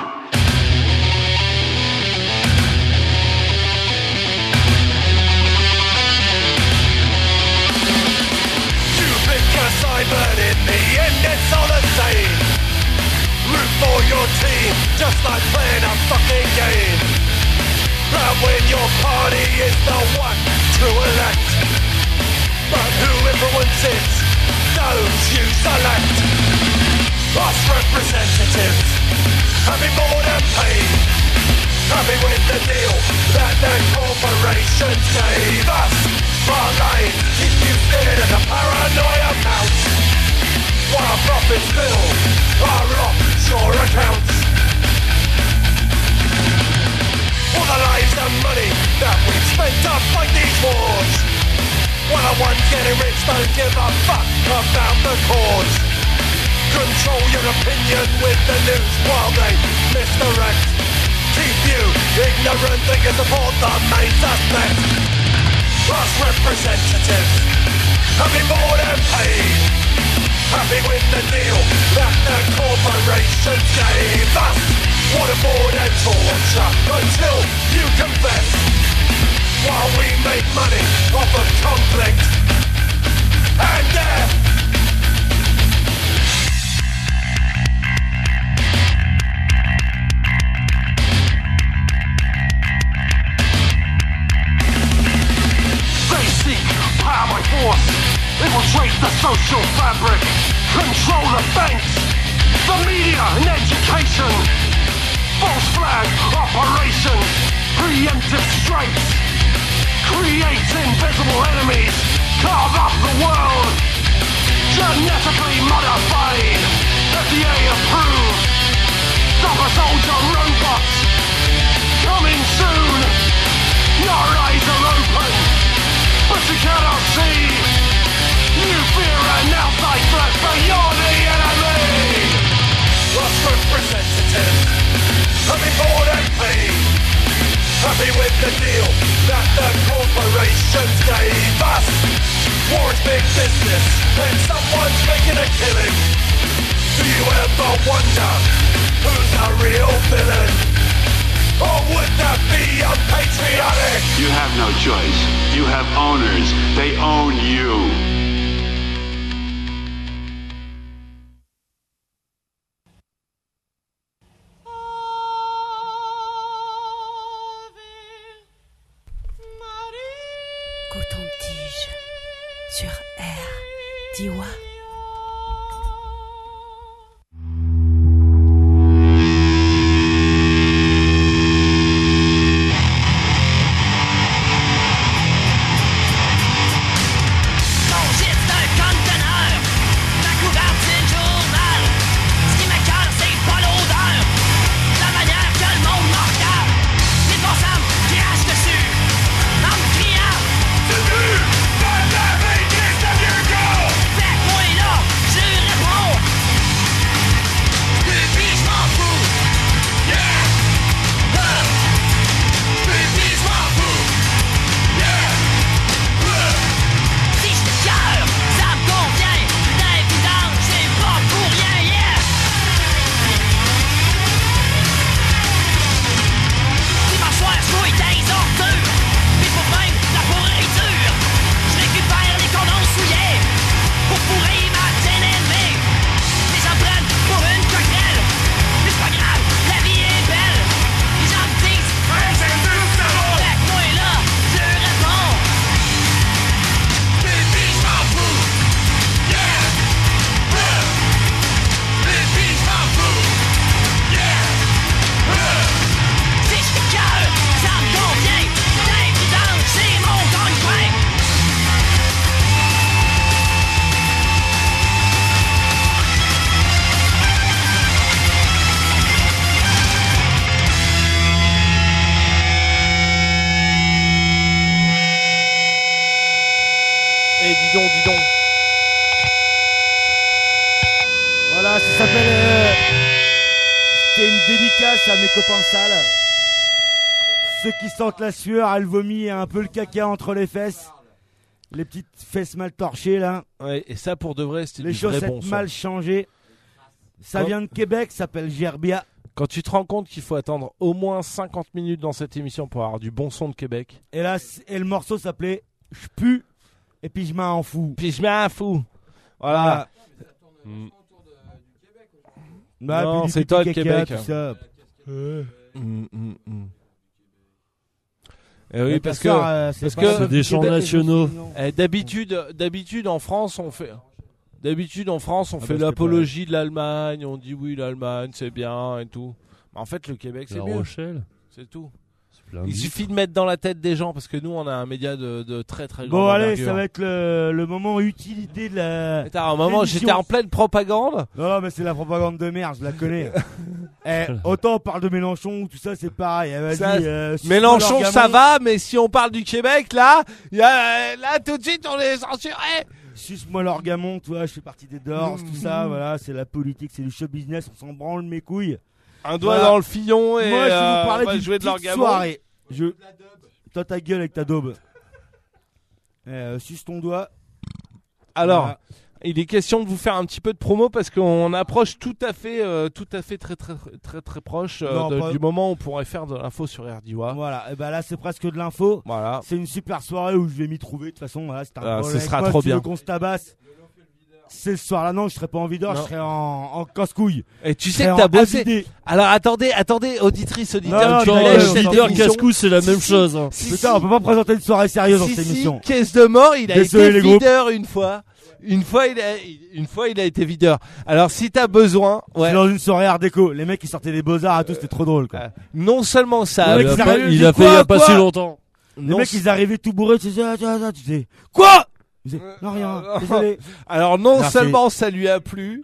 You pick a side, but in the end it's all the same. Root for your team, just like playing a fucking game. But when your party is the one to elect, but who influences those you select? Us representatives have been bought and paid, happy with the deal that the corporations gave us. Our lives keep you scared and the paranoia mounts, while profits fill our offshore accounts. All the lives and money that we've spent to fight these wars, while the ones getting rich don't give a fuck about the cause. Control your opinion with the news while they misdirect. Keep you ignorant, they can support the main suspect. Us representatives have been bought and paid, happy with the deal that the corporations gave us. Waterboard and torture until you confess, while we make money off of conflict and death. They seek power by force, infiltrate the social fabric, control the banks, the media and education, false flag operations, preemptive strikes, create invisible enemies, carve up the world, genetically modified, F D A approved, super soldier robots, coming soon, your eyes are open, but you cannot see. You fear an outside threat, but you're the enemy. Us representatives have been bought and paid, happy with the deal that the corporations gave us. War is big business, and someone's making a killing. Do you ever wonder who's the real villain? Or would that be unpatriotic? You have no choice. You have owners. They own you. Coton-tige sur R D I W A. Dessus, dans la vie, qu'est-ce que you go? dédicace à mes copains sales. Ceux qui sentent la sueur, le vomi et un peu le caca entre les fesses. Les petites fesses mal torchées là. Ouais, et ça pour de vrai, c'était les du vrai chaussettes bon son. mal changées. Ça Quand... vient de Québec, ça s'appelle Gerbia. Quand tu te rends compte qu'il faut attendre au moins cinquante minutes dans cette émission pour avoir du bon son de Québec. Et là, et le morceau s'appelait Je pue et puis je m'en fous. Puis je m'en fous. Voilà. Mm. Bah, non, c'est toi le Québec. Tout ça. Euh. Mm, mm, mm. Eh oui, mais parce que soeur, euh, c'est parce pas que c'est des chants nationaux. Eh, d'habitude, d'habitude en France, on fait. D'habitude en France, on ah fait bah, l'apologie de l'Allemagne. On dit oui, l'Allemagne c'est bien et tout. Mais en fait, le Québec c'est La mieux. Rochelle. C'est tout. C'est Il suffit de mettre dans la tête des gens parce que nous, on a un média de, de très très grand. Bon allez, envergure. ça va être le, le moment utilité de la. Attends, un moment, l'émission. j'étais en pleine propagande. Non, non mais c'est la propagande de merde, je la connais. eh, autant on parle de Mélenchon, tout ça c'est pareil. Elle m'a Ça, dit, euh, Mélenchon, Suce-moi ça leur va, mais si on parle du Québec, là, y a, là tout de suite, on est censuré. Suce-moi l'orgamon, tu vois, je fais partie des Doors, tout ça, voilà, c'est la politique, c'est du show business, on s'en branle mes couilles. Un doigt Voilà. dans le fillon et moi je vais euh, vous parler on va d'une jouer de petite l'orgamon. soirée. Je... Toi ta gueule avec ta daube. Eh, euh, suce ton doigt. Alors, Voilà. il est question de vous faire un petit peu de promo parce qu'on approche tout à fait, euh, tout à fait très très très très, très proche euh, Non, de- pas- du moment où on pourrait faire de l'info sur R D W A. Voilà, et ben là c'est presque de l'info. Voilà. C'est une super soirée où je vais m'y trouver. De toute façon, voilà, c'est un Ah, problème ce avec sera moi, trop si tu veux bien. qu'on se tabasse. C'est ce soir-là, non, je serai pas en videur, je Non. serai en, en casse-couille. Et tu Je sais serai que t'as en bossé. avidé. Alors attendez, attendez, auditrice, auditeur. Non, non, tu non, lèches non, cette non, Leader émission. casse-cou, c'est la Si, même si. chose. Hein. Si, Putain, si. on peut pas présenter une soirée sérieuse dans Si, cette si, émission. Caisse de mort, il a Désolé, été les groupes. videur une fois. Une fois, il a, une fois, il a été videur. Alors, si t'as besoin, ouais. C'est dans une soirée art déco. Les mecs, ils sortaient des beaux-arts et tout, c'était trop drôle, quoi. Euh, non seulement ça, Le Il mec, a ils pas- arrivent, il ils a disent, fait il y a quoi, pas quoi si longtemps. Les non, mecs, ils arrivaient tout bourrés, tu disais, ah, tu sais, tu disais, quoi? Ils disaient, non, rien, désolé. Alors non Merci. seulement ça lui a plu,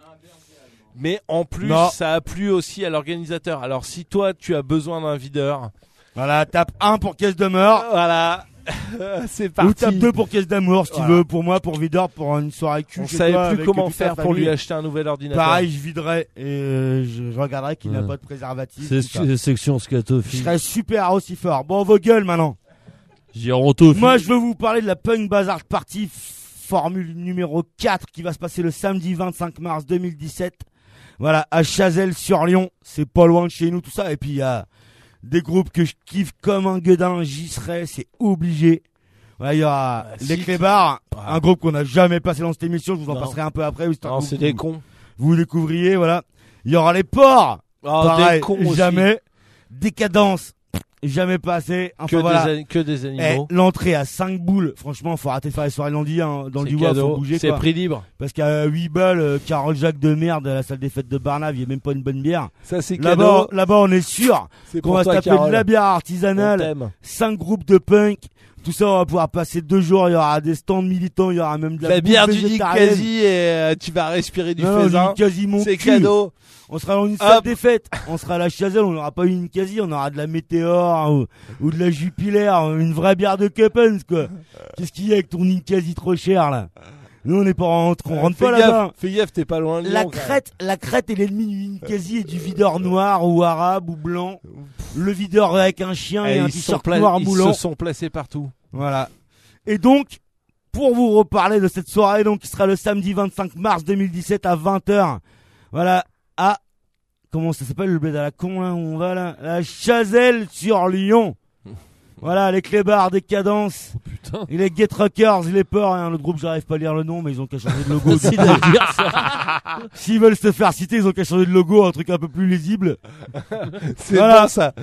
mais en plus Non. ça a plu aussi à l'organisateur. Alors si toi tu as besoin d'un videur, Voilà, tape un pour caisse de mort. voilà, c'est Ou parti. tape deux pour caisse d'amour, si Voilà. tu veux, pour moi, pour videur, pour une soirée cul. On chez savait toi, plus avec comment toute ta faire pour lui famille. acheter un nouvel ordinateur. Pareil, je viderai et euh, je, je regarderai qu'il n'a Ouais. pas de préservatif. C'est tout ça. c'est section Je scatophile. serais super aussi fort. Bon, vos gueules maintenant. Gironto. Moi, je veux vous parler de la Punk Bazar Party formule numéro quatre qui va se passer le samedi vingt-cinq mars deux mille dix-sept. Voilà, à Chazelles-sur-Lyon. C'est pas loin de chez nous, tout ça. Et puis, il y a des groupes que je kiffe comme un gueudin. J'y serai, c'est obligé. Voilà, il y aura Bah, les si. Clébards, Ouais. un groupe qu'on n'a jamais passé dans cette émission. Je vous en Non. passerai un peu après. histoire Non, que c'est vous- des cons. Vous découvriez, voilà. Il y aura les porcs. Oh, Pareil, des cons aussi. jamais. Décadence, jamais passé. Enfin, que, voilà. des, an- que des Eh, animaux. l'entrée à cinq boules, franchement, faut arrêter de faire les soirées lundi, hein. Dans le C'est Diois, faut cadeau. bouger, C'est quoi. prix libre. Parce qu'à huit balles, euh, Carole Jacques de merde à la salle des fêtes de Barnave, il y a même pas une bonne bière. Ça c'est Là-bas, cadeau. là-bas, on est sûr C'est qu'on pour va se toi, taper Carole. de la bière On artisanale, t'aime. cinq groupes de punk. Tout ça, on va pouvoir passer deux jours. Il y aura des stands militants, il y aura même de la, La bière bouffe du Nick végétarienne. Quasi et euh, tu vas respirer du Non, non, faisin. du Ninkasi, mon C'est cul. cadeau. On sera dans une salle Hop. des fêtes. On sera à la Chazelle, on n'aura pas une quasi, on aura de la Météor ou, ou de la Jupiler, une vraie bière de Coppens, quoi. Qu'est-ce qu'il y a avec ton quasi trop cher, là? Nous, on n'est pas rentre, on rentre Fais pas gaffe, là-bas. Fais gaffe, t'es pas loin de La Lyon, quand même. crête, la crête est l'ennemi du quasi et du videur noir ou arabe ou blanc. Le videur avec un chien et, Eh, un ils, sont t-shirt pla- noir ils moulant. se sont placés partout. Voilà. Et donc, pour vous reparler de cette soirée, donc, qui sera le samedi vingt-cinq mars deux mille dix-sept à vingt heures. Voilà. À, comment ça s'appelle le bled à la con, là, où on va, là? La Chazelle-sur-Lyon. Voilà, les clébards, Décadence. Putain. Et les Get Rockers, les peurs, hein, l'autre groupe, j'arrive pas à lire le nom, mais ils ont qu'à changer de logo. C'est de dire ça. S'ils veulent se faire citer, ils ont qu'à changer de logo, un truc un peu plus lisible. C'est Voilà. bon ça.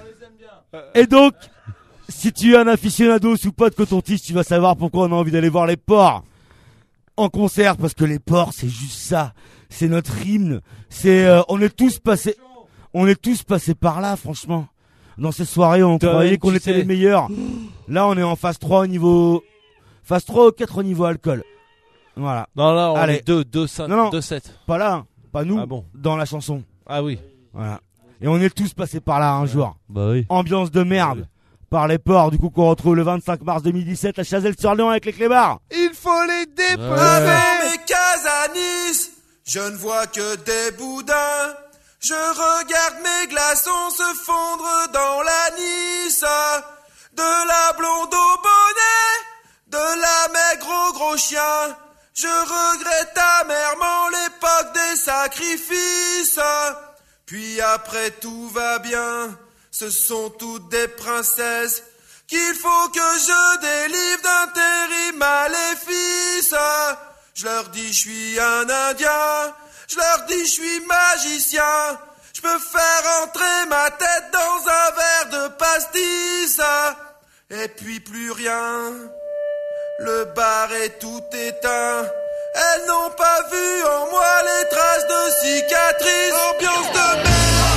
Et donc, si tu es un aficionado sous pas de coton-tige, tu vas savoir pourquoi on a envie d'aller voir les porcs en concert, parce que les porcs, c'est juste ça. C'est notre hymne. C'est, euh, on est tous passés, on est tous passés par là, franchement. Dans ces soirées, on Toi, croyait tu qu'on était sais. les meilleurs. Là, on est en phase trois au niveau, phase trois ou quatre au niveau alcool. Voilà. Non, là, on Allez. est deux, deux, cinq, Non, non. deux, sept. Pas là, hein. Pas nous. Ah bon. Dans la chanson. Ah oui. Voilà. Et on est tous passés par là un jour. Bah oui. Ambiance de merde. Par les porcs, du coup, qu'on retrouve le vingt-cinq mars deux mille dix-sept à Chazelles-sur-Lyon avec les clébards. Il faut les déplacer. Avant mes cases à Nice, je ne vois que des boudins. Je regarde mes glaçons se fondre dans la Nice. De la blonde au bonnet, de la maigre au gros chien. Je regrette amèrement l'époque des sacrifices. Puis après tout va bien, ce sont toutes des princesses qu'il faut que je délivre d'un terrible maléfice. Je leur dis je suis un indien, je leur dis je suis magicien. Je peux faire entrer ma tête dans un verre de pastis. Et puis plus rien, le bar est tout éteint. Elles n'ont pas vu en moi les traces de cicatrices. Ambiance de merde.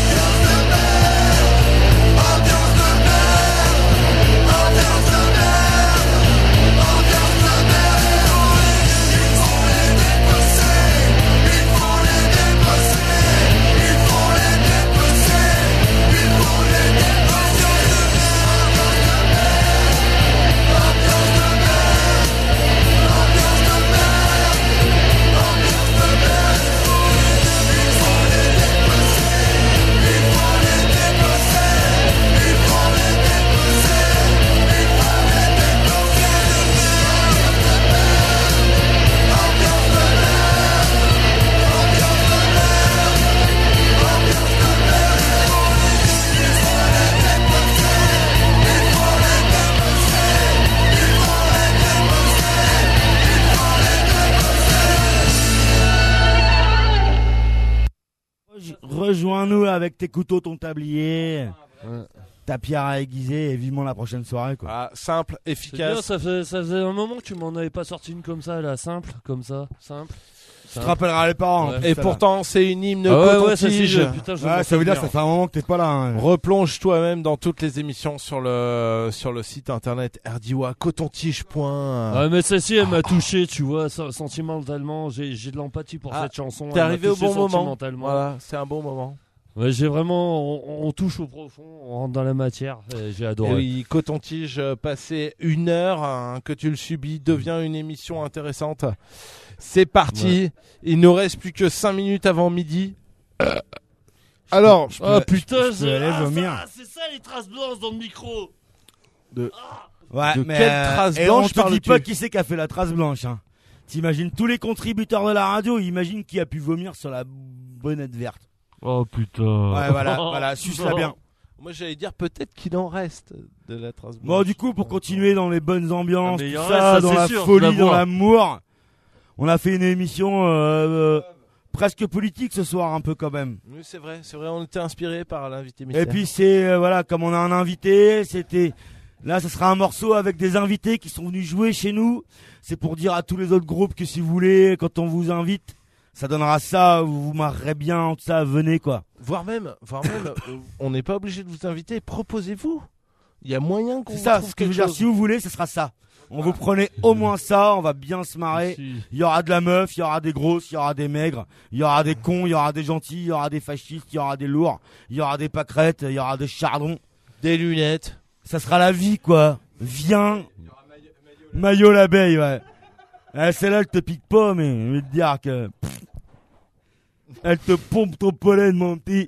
Rejoins-nous avec tes couteaux, ton tablier, ouais. ta pierre à aiguiser et vivement la prochaine soirée. Quoi. Ah, simple, efficace. Bien, ça, fait, ça faisait un moment que tu m'en avais pas sorti une comme ça, là, simple, comme ça, simple. Tu te rappelleras les parents. Ouais. Et pourtant, là. C'est une hymne ah ouais, coton-tige. Ouais, putain, ouais, ça veut dire que ça fait un moment que t'es pas là. Hein. Replonge toi-même dans toutes les émissions sur le sur le site internet erdiwa cotontige point. Ah mais celle-ci, elle m'a touché, tu vois, sentimentalement. J'ai j'ai de l'empathie pour ah, cette chanson. T'es arrivé au bon moment. Voilà, c'est un bon moment. Ouais, j'ai vraiment, on, on touche au profond, on rentre dans la matière, j'ai adoré. Et oui, Coton-Tige, passer une heure, hein, que tu le subis, devient une émission intéressante. C'est parti, ouais. Il nous reste plus que cinq minutes avant midi. Euh, alors, oh ah, putain, je, je peux aller ah, vomir. Ça, c'est ça les traces blanches dans le micro. De, ah. ouais, de mais quelle trace euh, blanche et on te dit tu pas qui c'est qui a fait la trace blanche. Hein. T'imagines tous les contributeurs de la radio, imagine qui a pu vomir sur la bonnette verte. Oh putain. Ouais, voilà, voilà, suce-la bien. Moi j'allais dire peut-être qu'il en reste de la trace blanche. Bon, du coup, pour continuer dans les bonnes ambiances, ah, tout ça, reste, dans ça, la sûr, folie, dans l'amour, on a fait une émission euh, euh, presque politique ce soir, un peu quand même. Oui, c'est vrai, c'est vrai, on était inspiré par l'invité mystère. Et puis c'est, euh, voilà, comme on a un invité, c'était... Là, ce sera un morceau avec des invités qui sont venus jouer chez nous. C'est pour dire à tous les autres groupes que si vous voulez, quand on vous invite, ça donnera ça, vous vous marrerez bien, tout ça, venez quoi. Voire même, voire même, on n'est pas obligé de vous inviter, proposez-vous. Il y a moyen qu'on C'est ça, trouve ce que je veux chose. dire, si vous voulez, ce sera ça. On ah. vous prenez au moins ça, on va bien se marrer. Il y aura de la meuf, il y aura des grosses, il y aura des maigres, il y aura des cons, il y aura des gentils, il y aura des fascistes, il y aura des lourds, il y aura des pâquerettes, il y aura des chardons. Des lunettes. Ça sera la vie quoi. Viens. Maillot l'abeille, ouais. Eh, celle-là, elle te pique pas, mais je vais te dire que... Pff, elle te pompe ton pollen, mon petit.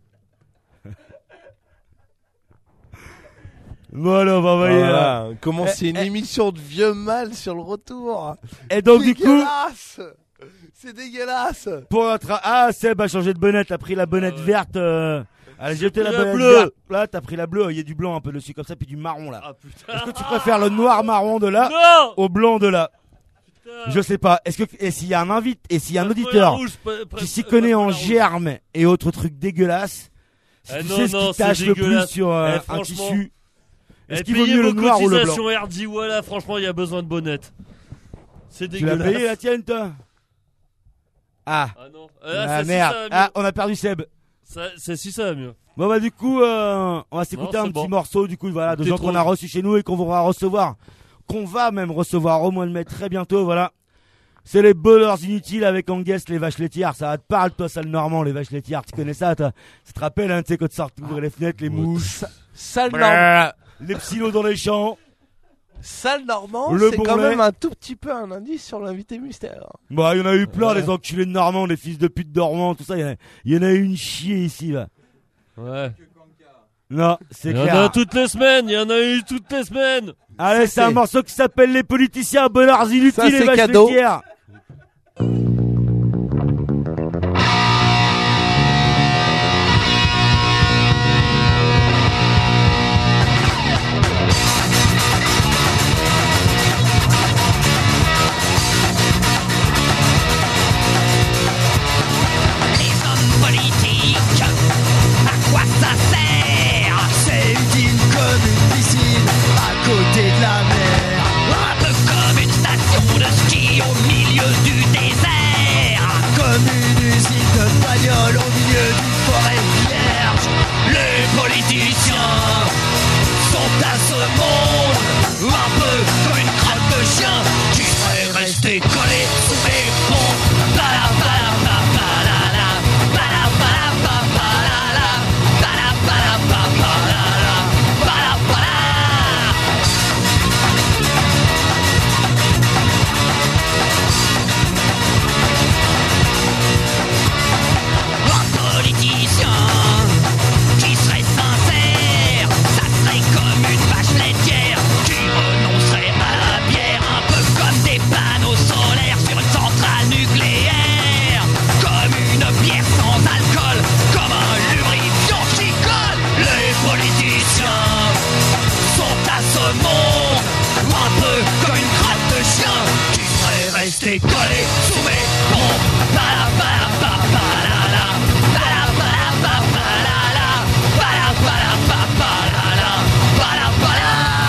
Voilà, on va envoyer voilà. là. Comment c'est une eh, émission de vieux mal sur le retour. Et donc, du coup... C'est dégueulasse. Pour notre... Ah, Seb a changé de bonnette, t'as pris la bonnette ah ouais. verte... Euh... Allez, jeter la bonnette bleue. Verte. Là, t'as pris la bleue, il y a du blanc un peu dessus, comme ça, puis du marron là. Ah, putain. Est-ce que tu préfères le noir marron de là non au blanc de là? Putain. Je sais pas. Est-ce que et s'il y a un invite et s'il y a un auditeur rouge, qui s'y connaît en germes et autres trucs dégueulasses, si eh tu non, sais ce non, qui tâche le plus sur euh, eh, un tissu, est-ce eh, qu'il vaut mieux le noir ou le blanc? R D, voilà, franchement, il y a besoin de bonnette. C'est dégueulasse. Tu l'as payé la tienne, toi? Ah. Ah non. Ah, ah merde. Si ah, on a perdu Seb. Ça, c'est si ça va mieux. Bon bah du coup, euh, on va s'écouter non, un bon. petit morceau du coup, voilà, de gens qu'on a reçus chez nous et qu'on va recevoir, qu'on va même recevoir au mois de mai très bientôt, voilà. C'est les Ballers Inutiles avec en guest les vaches laitières. Ça va te parler, toi, sale Normand, les vaches laitières. Tu connais ça, toi? Ça te rappelle, hein, tu sais, quand tu sors, t'ouvres les fenêtres, les mouches. Sale Normand. Les psylos dans les champs. Sale Normand, Le c'est bon quand lait. même un tout petit peu un indice sur l'invité mystère. Bah, il y en a eu plein, Ouais. les enculés de Normand, les fils de pute de Normand, tout ça. Il y en a- il y en a eu une chier ici, là. Ouais. Non, c'est Il y clair. en a toutes les semaines, il y en a eu toutes les semaines. Allez, c'est un c'est- morceau qui s'appelle Les politiciens, bonheurs inutiles Ça, et c'est vaches cadeau. laitières. Les hommes politiques, à quoi ça sert? C'est utile comme une piscine à côté de la mer. Un peu comme une station de ski au milieu du désert. Comme une usine de bagnole au milieu d'une forêt vierge. Les politiciens sont à ce monde un peu comme une crotte de chien qui serait resté collé sous mes ponts. Bala, bala, bala, bala, bala, bala, bala, bala, bala, bala, bala, bala. Un politicien qui serait sincère, ça serait comme une vache laitière qui renoncerait à la bière, un peu comme des panneaux solaires sur une centrale nucléaire, comme une bière sans alcool, comme un lubrifiant qui colle. Les politiciens sont à ce monde, un peu comme une crotte de chien qui serait resté collé sous mes pompes. Bala, bala, bala, bala, bala, bala, bala, bala, bala, bala, bala, bala, bala.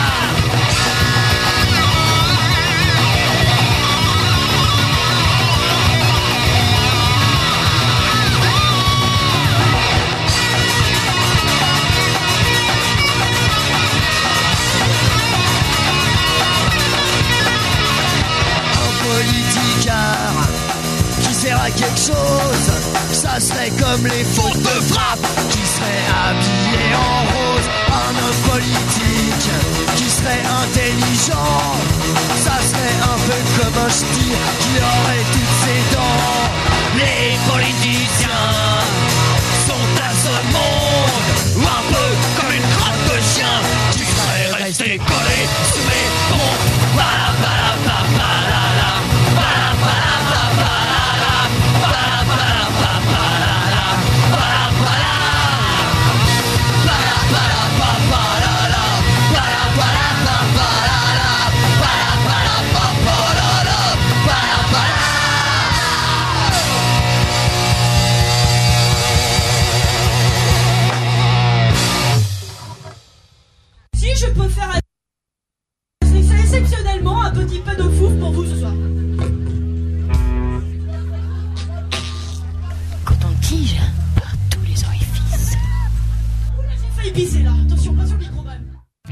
Un politicard qui sert à quelque chose, ça serait comme les fautes de frappe qui seraient habillés en rose. Un homme politique qui serait intelligent, ça serait un peu comme un ch'ti qui aurait toutes ses dents. Les politiciens sont à ce monde un peu comme une crotte de chien qui serait resté collé sous mes pompes. Bala, bala, bala, bala, bala, bala, bala, bala, bala, bala, bala, bala, bala. Bala, bala, bala, bala, bala, bala, bala, bala, bala, bala, bala, bala. Si je peux faire un... c'est exceptionnellement un petit peu de fouf pour vous ce soir. Coton-tige par tous les orifices. Oula, j'ai failli pisser là. Attention, pas sur le micro, quand même.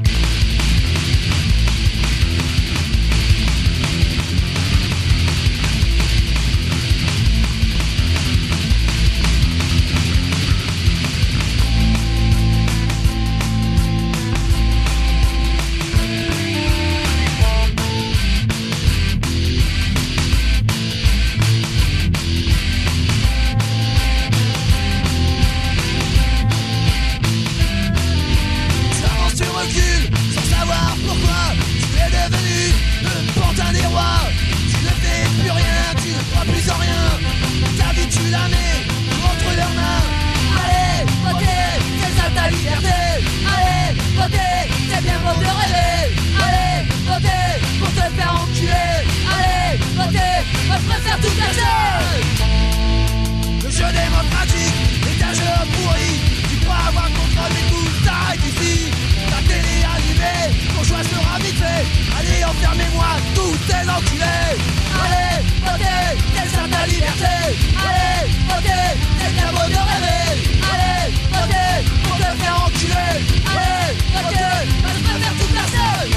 Sans tu recules, sans savoir pourquoi tu es devenu le pantin des rois. Tu ne fais plus rien, tu ne crois plus en rien. Ta vie tu la mets entre leurs mains. Allez, votez, c'est ça ta liberté. Allez, votez, c'est bien beau de rêver. Allez, votez, pour te faire enculer. Allez, votez, moi je préfère tout casser. Le jeu démocratique est un jeu pourri. Tu crois avoir contrôle mais tout s'arrête ici. Ta télé allumée, ton choix sera vite fait. Allez, enfermez-moi tous ces enculés. Allez, votez, c'est ça ta liberté. Allez, votez, c'est bien beau de rêver. Allez, votez, pour te faire enculer. Allez, votez, moi je préfère tout casser.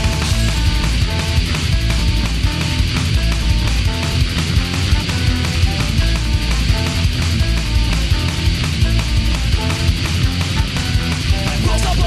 Pour cent pour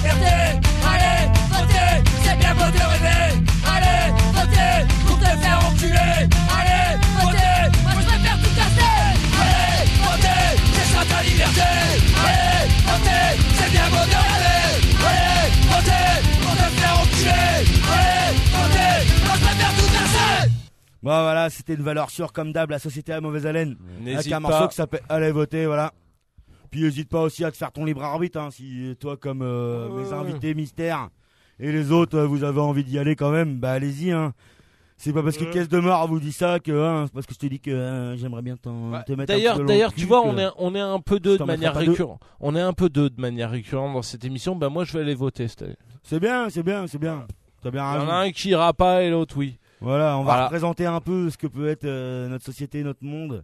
liberté. Allez, votez, c'est bien beau de rêver. Allez, votez, pour te faire enculer. Allez, votez, moi je préfère tout casser. Allez, votez, c'est ça ta liberté. Allez, votez, c'est bien beau de rêver. Allez, votez, pour te faire enculer. Allez, votez, moi je préfère tout casser. Bon voilà, c'était une valeur sûre comme d'hab, la société à mauvaise haleine. N'hésite avec un pas. morceau qui s'appelle Allez voter, voilà. Puis n'hésite pas aussi à te faire ton libre arbitre, hein, si toi comme euh, Ouais. mes invités mystères et les autres, euh, vous avez envie d'y aller quand même, bah allez-y. Hein. C'est pas parce que Ouais. Caisse de Mort vous dit ça que hein, c'est parce que je t'ai dit que euh, j'aimerais bien t'en, te mettre un D'ailleurs, peu dans d'ailleurs, le tu cul vois, que on est, on est un peu deux je de t'en manière mettrai pas deux. récurrente. On est un peu deux de manière récurrente dans cette émission. Ben moi, je vais aller voter cette année. C'est bien, c'est bien, c'est bien. T'as bien Il y raison. en a un qui ira pas et l'autre oui. Voilà, on va Voilà. représenter un peu ce que peut être euh, notre société, notre monde.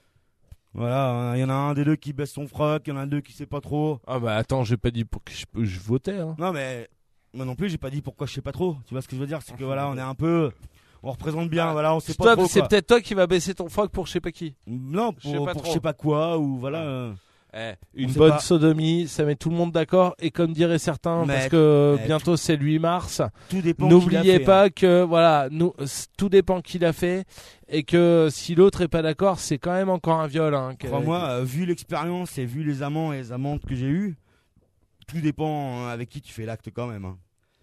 Voilà, il y en a un des deux qui baisse son froc, il y en a un des deux qui sait pas trop. Ah bah attends, j'ai pas dit pour que je, je votais. Hein. Non mais moi non plus, j'ai pas dit pourquoi je sais pas trop. Tu vois ce que je veux dire, c'est que voilà, on est un peu, on représente bien, voilà, on sait C'est pas toi- trop. c'est quoi. peut-être toi qui va baisser ton froc pour je sais pas qui. Non, Je sais pour, pas pour trop. je sais pas quoi ou voilà. euh, Eh, on une sait bonne pas. sodomie, ça met tout le monde d'accord. Et comme diraient certains, Mais- parce que mais bientôt c'est le huit mars, Tout dépend qui l'a n'oubliez fait, pas hein. que voilà, nous, c- tout dépend qui l'a fait. Et que si l'autre est pas d'accord, c'est quand même encore un viol. Hein, que- Crois-moi, euh, vu l'expérience et vu les amants et les amantes que j'ai eu, tout dépend euh, avec qui tu fais l'acte quand même. Hein.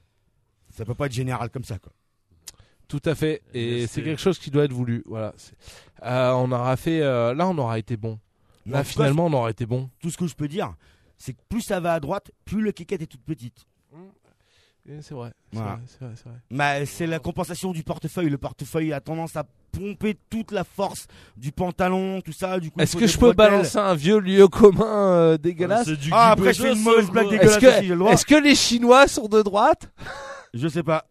Ça peut pas être général comme ça quoi. Tout à fait. Et Je c'est sais. quelque chose qui doit être voulu. Voilà. C'est- Euh, on aura fait. euh, là, on aura été bon. Mais Là, en tout cas, finalement, on aura été bon. Tout ce que je peux dire, c'est que plus ça va à droite, plus le kékette est toute petite. Et C'est vrai. C'est Voilà. vrai, c'est vrai, c'est vrai. Mais c'est la compensation du portefeuille. Le portefeuille a tendance à pomper toute la force du pantalon, tout ça. Du coup, il Est-ce faut que des je peux bretelles. balancer un vieux lieu commun euh, dégueulasse C'est du Ah, après, je fais une mauvaise blague dégueulasse Est-ce que, aussi, j'ai le droit. est-ce que les Chinois sont de droite? Je sais pas.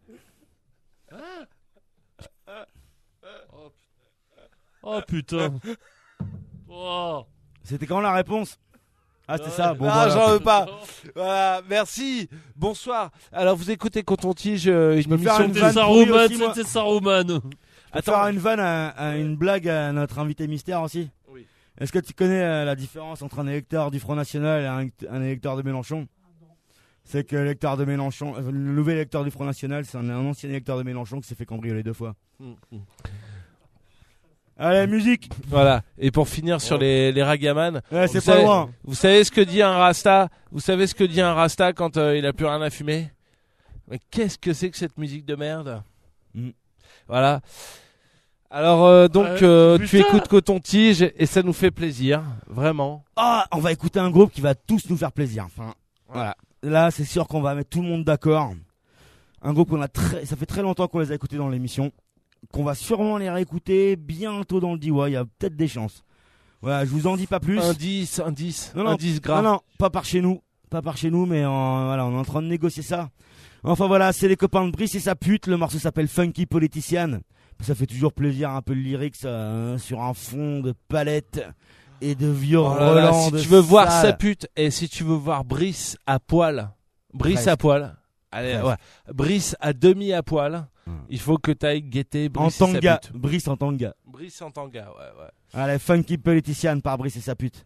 Oh putain. Oh. C'était quand la réponse? Ah, c'était Ouais. ça. Bon, non, voilà. j'en veux pas. Voilà, merci. Bonsoir. Alors, vous écoutez Coton-Tige, euh, une peux faire émission une de vanne Saruman, pourrie aussi, moi. c'était Saruman. À faire une vanne, à, à une blague à notre invité mystère aussi. Oui. Est-ce que tu connais euh, la différence entre un électeur du Front National et un, un électeur de Mélenchon? C'est que l'électeur de Mélenchon, euh, le nouvel électeur du Front National, c'est un, un ancien électeur de Mélenchon qui s'est fait cambrioler deux fois. Mm, mm. Allez, musique. Voilà. Et pour finir sur les, les ragaman, Ouais, c'est vous pas savez- loin. Vous savez ce que dit un rasta? Vous savez ce que dit un rasta quand euh, il a plus rien à fumer? Mais qu'est-ce que c'est que cette musique de merde? Mm. Voilà. Alors euh, donc Ouais, euh, tu putain. écoutes Coton-Tige et ça nous fait plaisir, vraiment. Ah, on va écouter un groupe qui va tous nous faire plaisir. Enfin, voilà. Là, c'est sûr qu'on va mettre tout le monde d'accord. Un groupe qu'on a très, ça fait très longtemps qu'on les a écoutés dans l'émission, qu'on va sûrement les réécouter bientôt dans le D I Y. Il y a peut-être des chances. Voilà, je vous en dis pas plus. Indice, indice, Non, non, indice gras. Non, non, pas par chez nous. Pas par chez nous, mais en- voilà, on est en train de négocier ça. Enfin voilà, c'est les copains de Brice et sa pute. Le morceau s'appelle Funky Politician. Ça fait toujours plaisir, un peu le lyrics euh, sur un fond de palette et de vieux Oh là là, Roland si de tu veux voir salle. sa pute et si tu veux voir Brice à poil, Brice Presque. à poil, allez, Presque. ouais, Brice à demi à poil, Hum. il faut que tu ailles guetter En Brice et sa tanga, pute. Brice en tanga. Brice en tanga, ouais, ouais. Allez, Funky Politician par Brice et sa pute.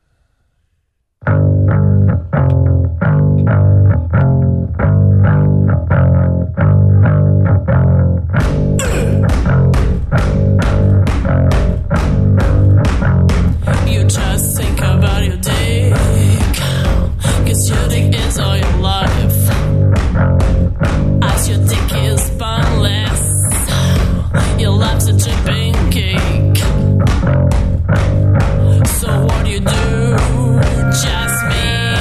You just think about your dick, 'cause your dick is all your life. As your dick is spineless, your life's a dripping cake. So what do you do? Just me.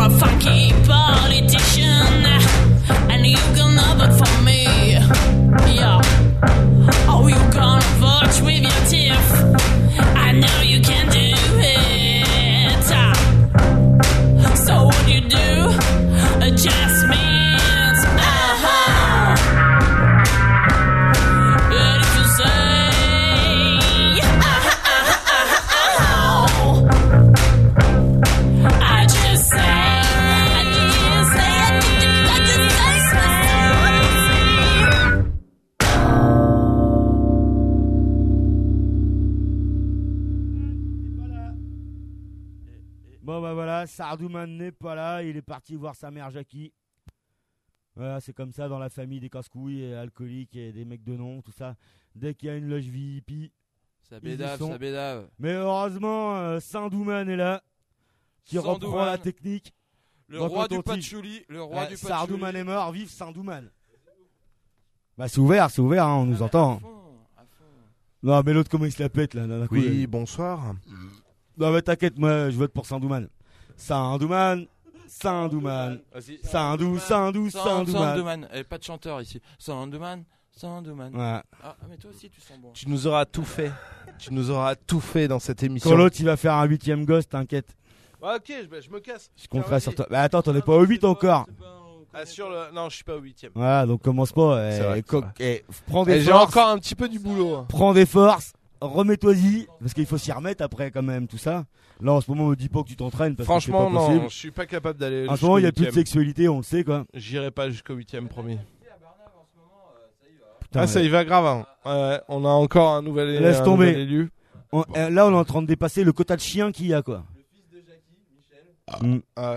a funky politician, and you gonna vote for me. Yeah. Oh, you gonna vote with your teeth. I know you can do it. So what you do? Just means uh-huh. And if you say uh-huh, uh-huh, uh-huh, I just say, I just say, I just say, Bon bah voilà, Sardouman n'est pas là, il est parti voir sa mère Jackie. Voilà, c'est comme ça dans la famille des casse-couilles et alcooliques et des mecs de nom, tout ça. Dès qu'il y a une loge V I P, Ça ils y bédave, sont. ça bédave. Mais heureusement, euh, Sardouman est là, qui reprend Sardouman. la technique. Le Donc, roi quand du on dit, patchouli, le roi euh, du Sardouman patchouli. est mort, vive Sardouman. Bah c'est ouvert, c'est ouvert, hein, on nous entend. Non mais l'autre comment il se la pète là d'un coup, Oui, là. bonsoir. Non mais t'inquiète, moi je vote pour Sardouman. Sardouman, Sardouman, Vas-y. Sardou, Sardou, Sardouman. Sandouman. Eh, pas de chanteur ici. Sandouman, Sandouman. Ouais. Ah, mais toi aussi tu sens bon. Tu nous auras tout fait. Tu nous auras tout fait dans cette émission. Quand l'autre il va faire un huitième ghost, t'inquiète. Ah, ok, je, je me casse. Je compterai sur toi. Bah attends, t'en es pas au huit encore. Ah, sur le... Non, je suis pas au huitième. Voilà, donc commence pas. C'est eh, vrai, co- c'est vrai. eh, prends Et des j'ai forces. encore un petit peu du boulot. hein. Prends des forces, remets-toi-y, parce qu'il faut s'y remettre après quand même, tout ça. Là en ce moment, me dis pas que tu t'entraînes parce Franchement, que c'est pas possible. non, je suis pas capable d'aller. En ce moment, il y a jusqu'au plus de huitième. sexualité, on le sait quoi. J'irai pas jusqu'au huitième, promis. Putain, ah, ça ouais. y va grave. hein. Ouais, on a encore un nouvel, Laisse un tomber. nouvel élu. On- euh, là, on est en train de dépasser le quota de chien qu'il y a quoi. Mm. Euh,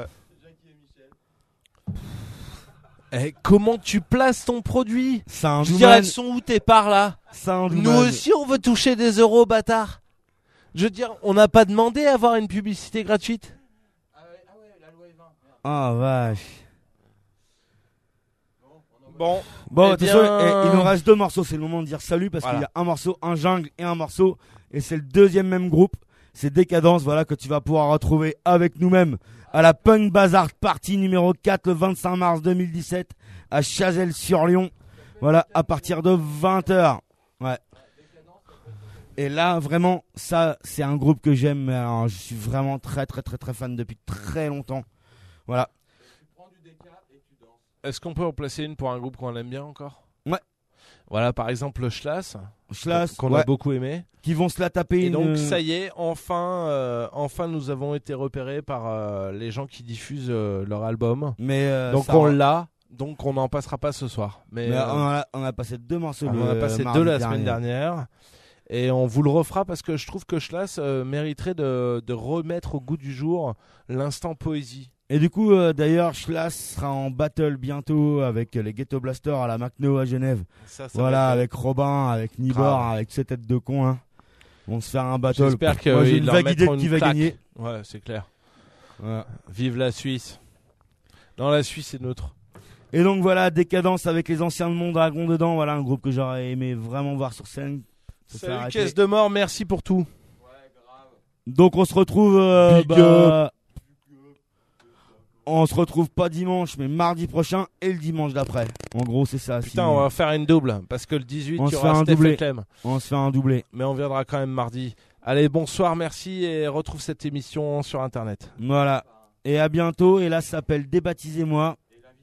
Eh, comment tu places ton produit Sardouman. Je veux dire, elles sont où tes parts là Sardouman. Nous aussi, on veut toucher des euros, bâtard. Je veux dire, on n'a pas demandé à avoir une publicité gratuite. Ah vache. Bon, Bon, eh attention, bien- eh, il nous reste deux morceaux. C'est le moment de dire salut parce Voilà. qu'il y a un morceau, un jungle et un morceau. Et c'est le deuxième même groupe. C'est Décadence, voilà, que tu vas pouvoir retrouver avec nous-mêmes à la Punk Bazar Party numéro quatre le vingt-cinq mars deux mille dix-sept à Chazelles-sur-Lyon. Voilà, à partir de vingt heures. Ouais. Et là, vraiment, ça, c'est un groupe que j'aime. mais alors, je suis vraiment très, très, très, très fan depuis très longtemps. Voilà. Est-ce qu'on peut en placer une pour un groupe qu'on aime bien encore? Ouais. Voilà, par exemple, le Schlass. Schlass, qu'on ouais. a beaucoup aimé. Qui vont se la taper. Et une... donc, ça y est, enfin, euh, enfin, nous avons été repérés par euh, les gens qui diffusent euh, leur album. Mais euh, donc, ça on va. l'a. Donc, on n'en passera pas ce soir. Mais, Mais euh, on, a, on a passé deux morceaux. on le en a passé mardi deux la dernier. semaine dernière. Et on vous le refera parce que je trouve que Schlass euh, mériterait de, de remettre au goût du jour l'instant poésie. Et du coup, euh, d'ailleurs, Schlass sera en battle bientôt avec les Ghetto Blasters à la Macno à Genève. Ça, ça voilà, va être- avec Robin, avec Nibor, Grave. avec ses têtes de cons. Hein. On va se faire un battle. J'espère Moi, j'ai qu'ils une leur vague idée de mettront qui une va claque. gagner. Ouais, c'est clair. Voilà. Vive la Suisse. Non, la Suisse est neutre. Et donc voilà, Décadence avec les anciens de Mondragon dedans. Voilà, un groupe que j'aurais aimé vraiment voir sur scène. Se faire Salut, arrêter. Caisse de mort, merci pour tout. Donc on se retrouve. euh, Big bah, on se retrouve pas dimanche, mais mardi prochain et le dimanche d'après. En gros, c'est ça. Putain, si- on va faire une double parce que le dix-huit, On il y se fait aura un Steph doublé. et Clem. On se fait un doublé. Mais on viendra quand même mardi. Allez, bonsoir, merci et retrouve cette émission sur internet. Voilà. Et à bientôt. Et là, ça s'appelle Débaptisez-moi.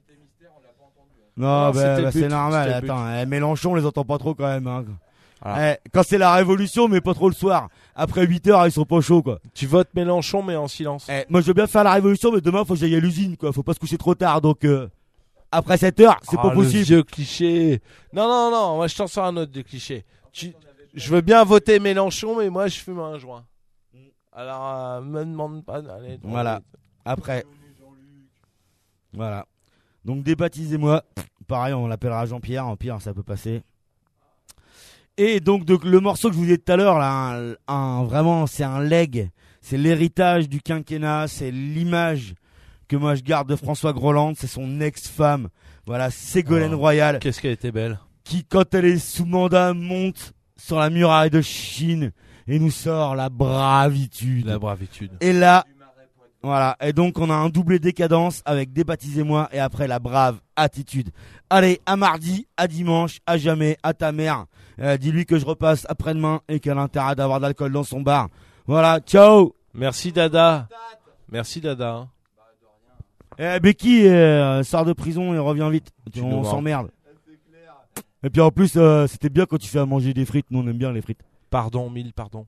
Non, Non, bah, c'était bah, le but, c'est normal. c'était le but. Attends, eh, Mélenchon, on les entend pas trop quand même. Hein. Voilà. Eh, quand c'est la révolution, mais pas trop le soir. Après huit heures, ils sont pas chauds, quoi. Tu votes Mélenchon, mais en silence. Eh, moi, je veux bien faire la révolution, mais demain, faut que j'aille à l'usine, quoi. Faut pas se coucher trop tard, donc euh, après sept heures, c'est Ah, pas le possible. vieux cliché. Non, non, non, moi je t'en sors un autre de cliché. Tu... Je veux bien voter Mélenchon, mais moi je fume un joint. Alors, euh, me demande pas d'aller. trop Voilà. vite. Après. Voilà. Donc débaptisez-moi. Pareil, on l'appellera Jean-Pierre. En pire, ça peut passer. Et donc, donc le morceau que je vous disais tout à l'heure, là, un, un- vraiment, c'est un leg. C'est l'héritage du quinquennat. C'est l'image que moi je garde de François Groland. C'est son ex-femme. Voilà, Ségolène Oh. Royal. Qu'est-ce qu'elle était belle. Qui, quand elle est sous mandat, monte sur la muraille de Chine et nous sort la bravitude. La bravitude. Et là, Voilà, et donc on a un doublé décadence avec Débaptisez-moi et après la brave attitude. Allez, à mardi, à dimanche, à jamais, à ta mère. Euh, dis-lui que je repasse après-demain et qu'elle a intérêt d'avoir de l'alcool dans son bar. Voilà, ciao. Merci Dada. Merci Dada. Eh, Becky euh, sort de prison et revient vite. Tu on nous s'emmerde. Et puis en plus, euh, c'était bien quand tu fais à manger des frites. Nous on aime bien les frites. Pardon, mille pardon.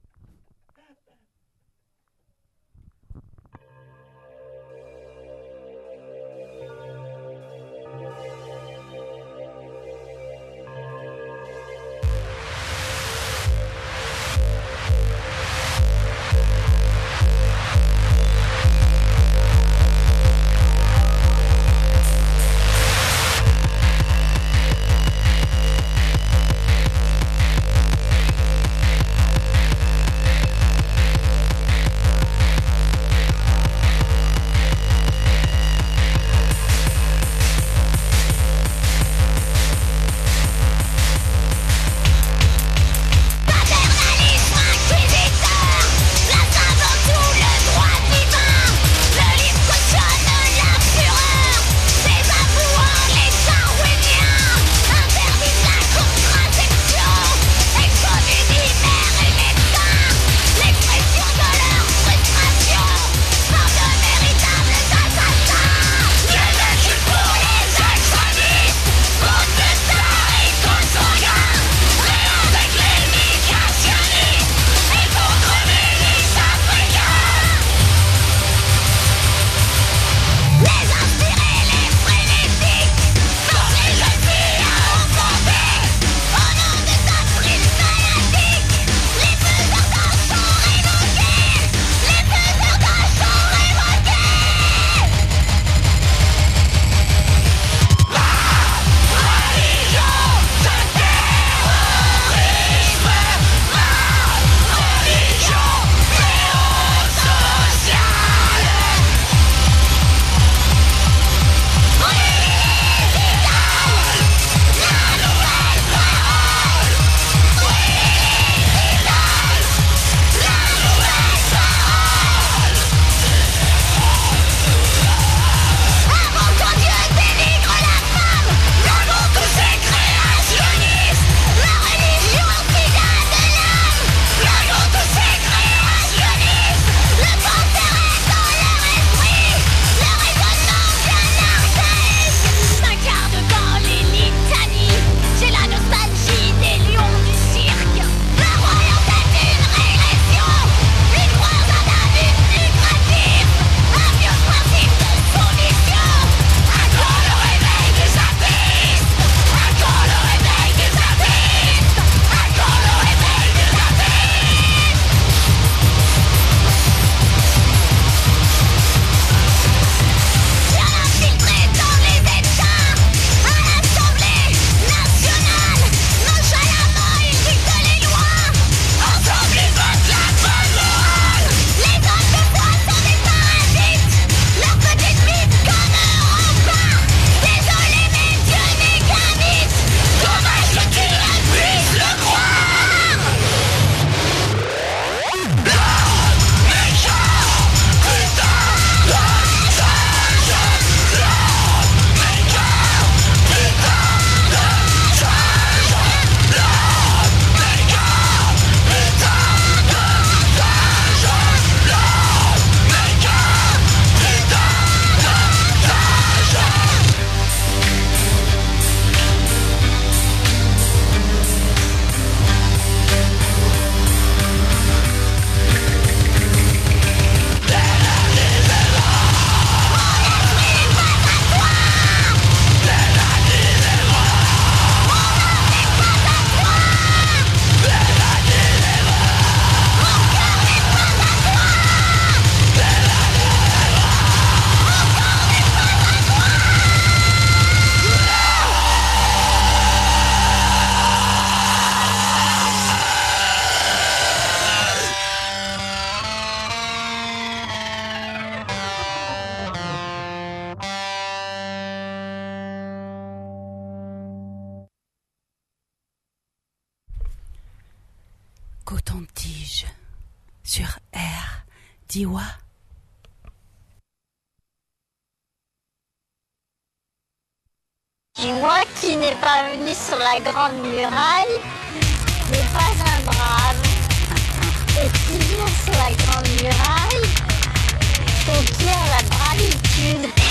Coton-tige sur R. Diwa. dis moi qui n'est pas venu sur la grande muraille n'est pas un brave. Et toujours sur la grande muraille conquiert la bravitude.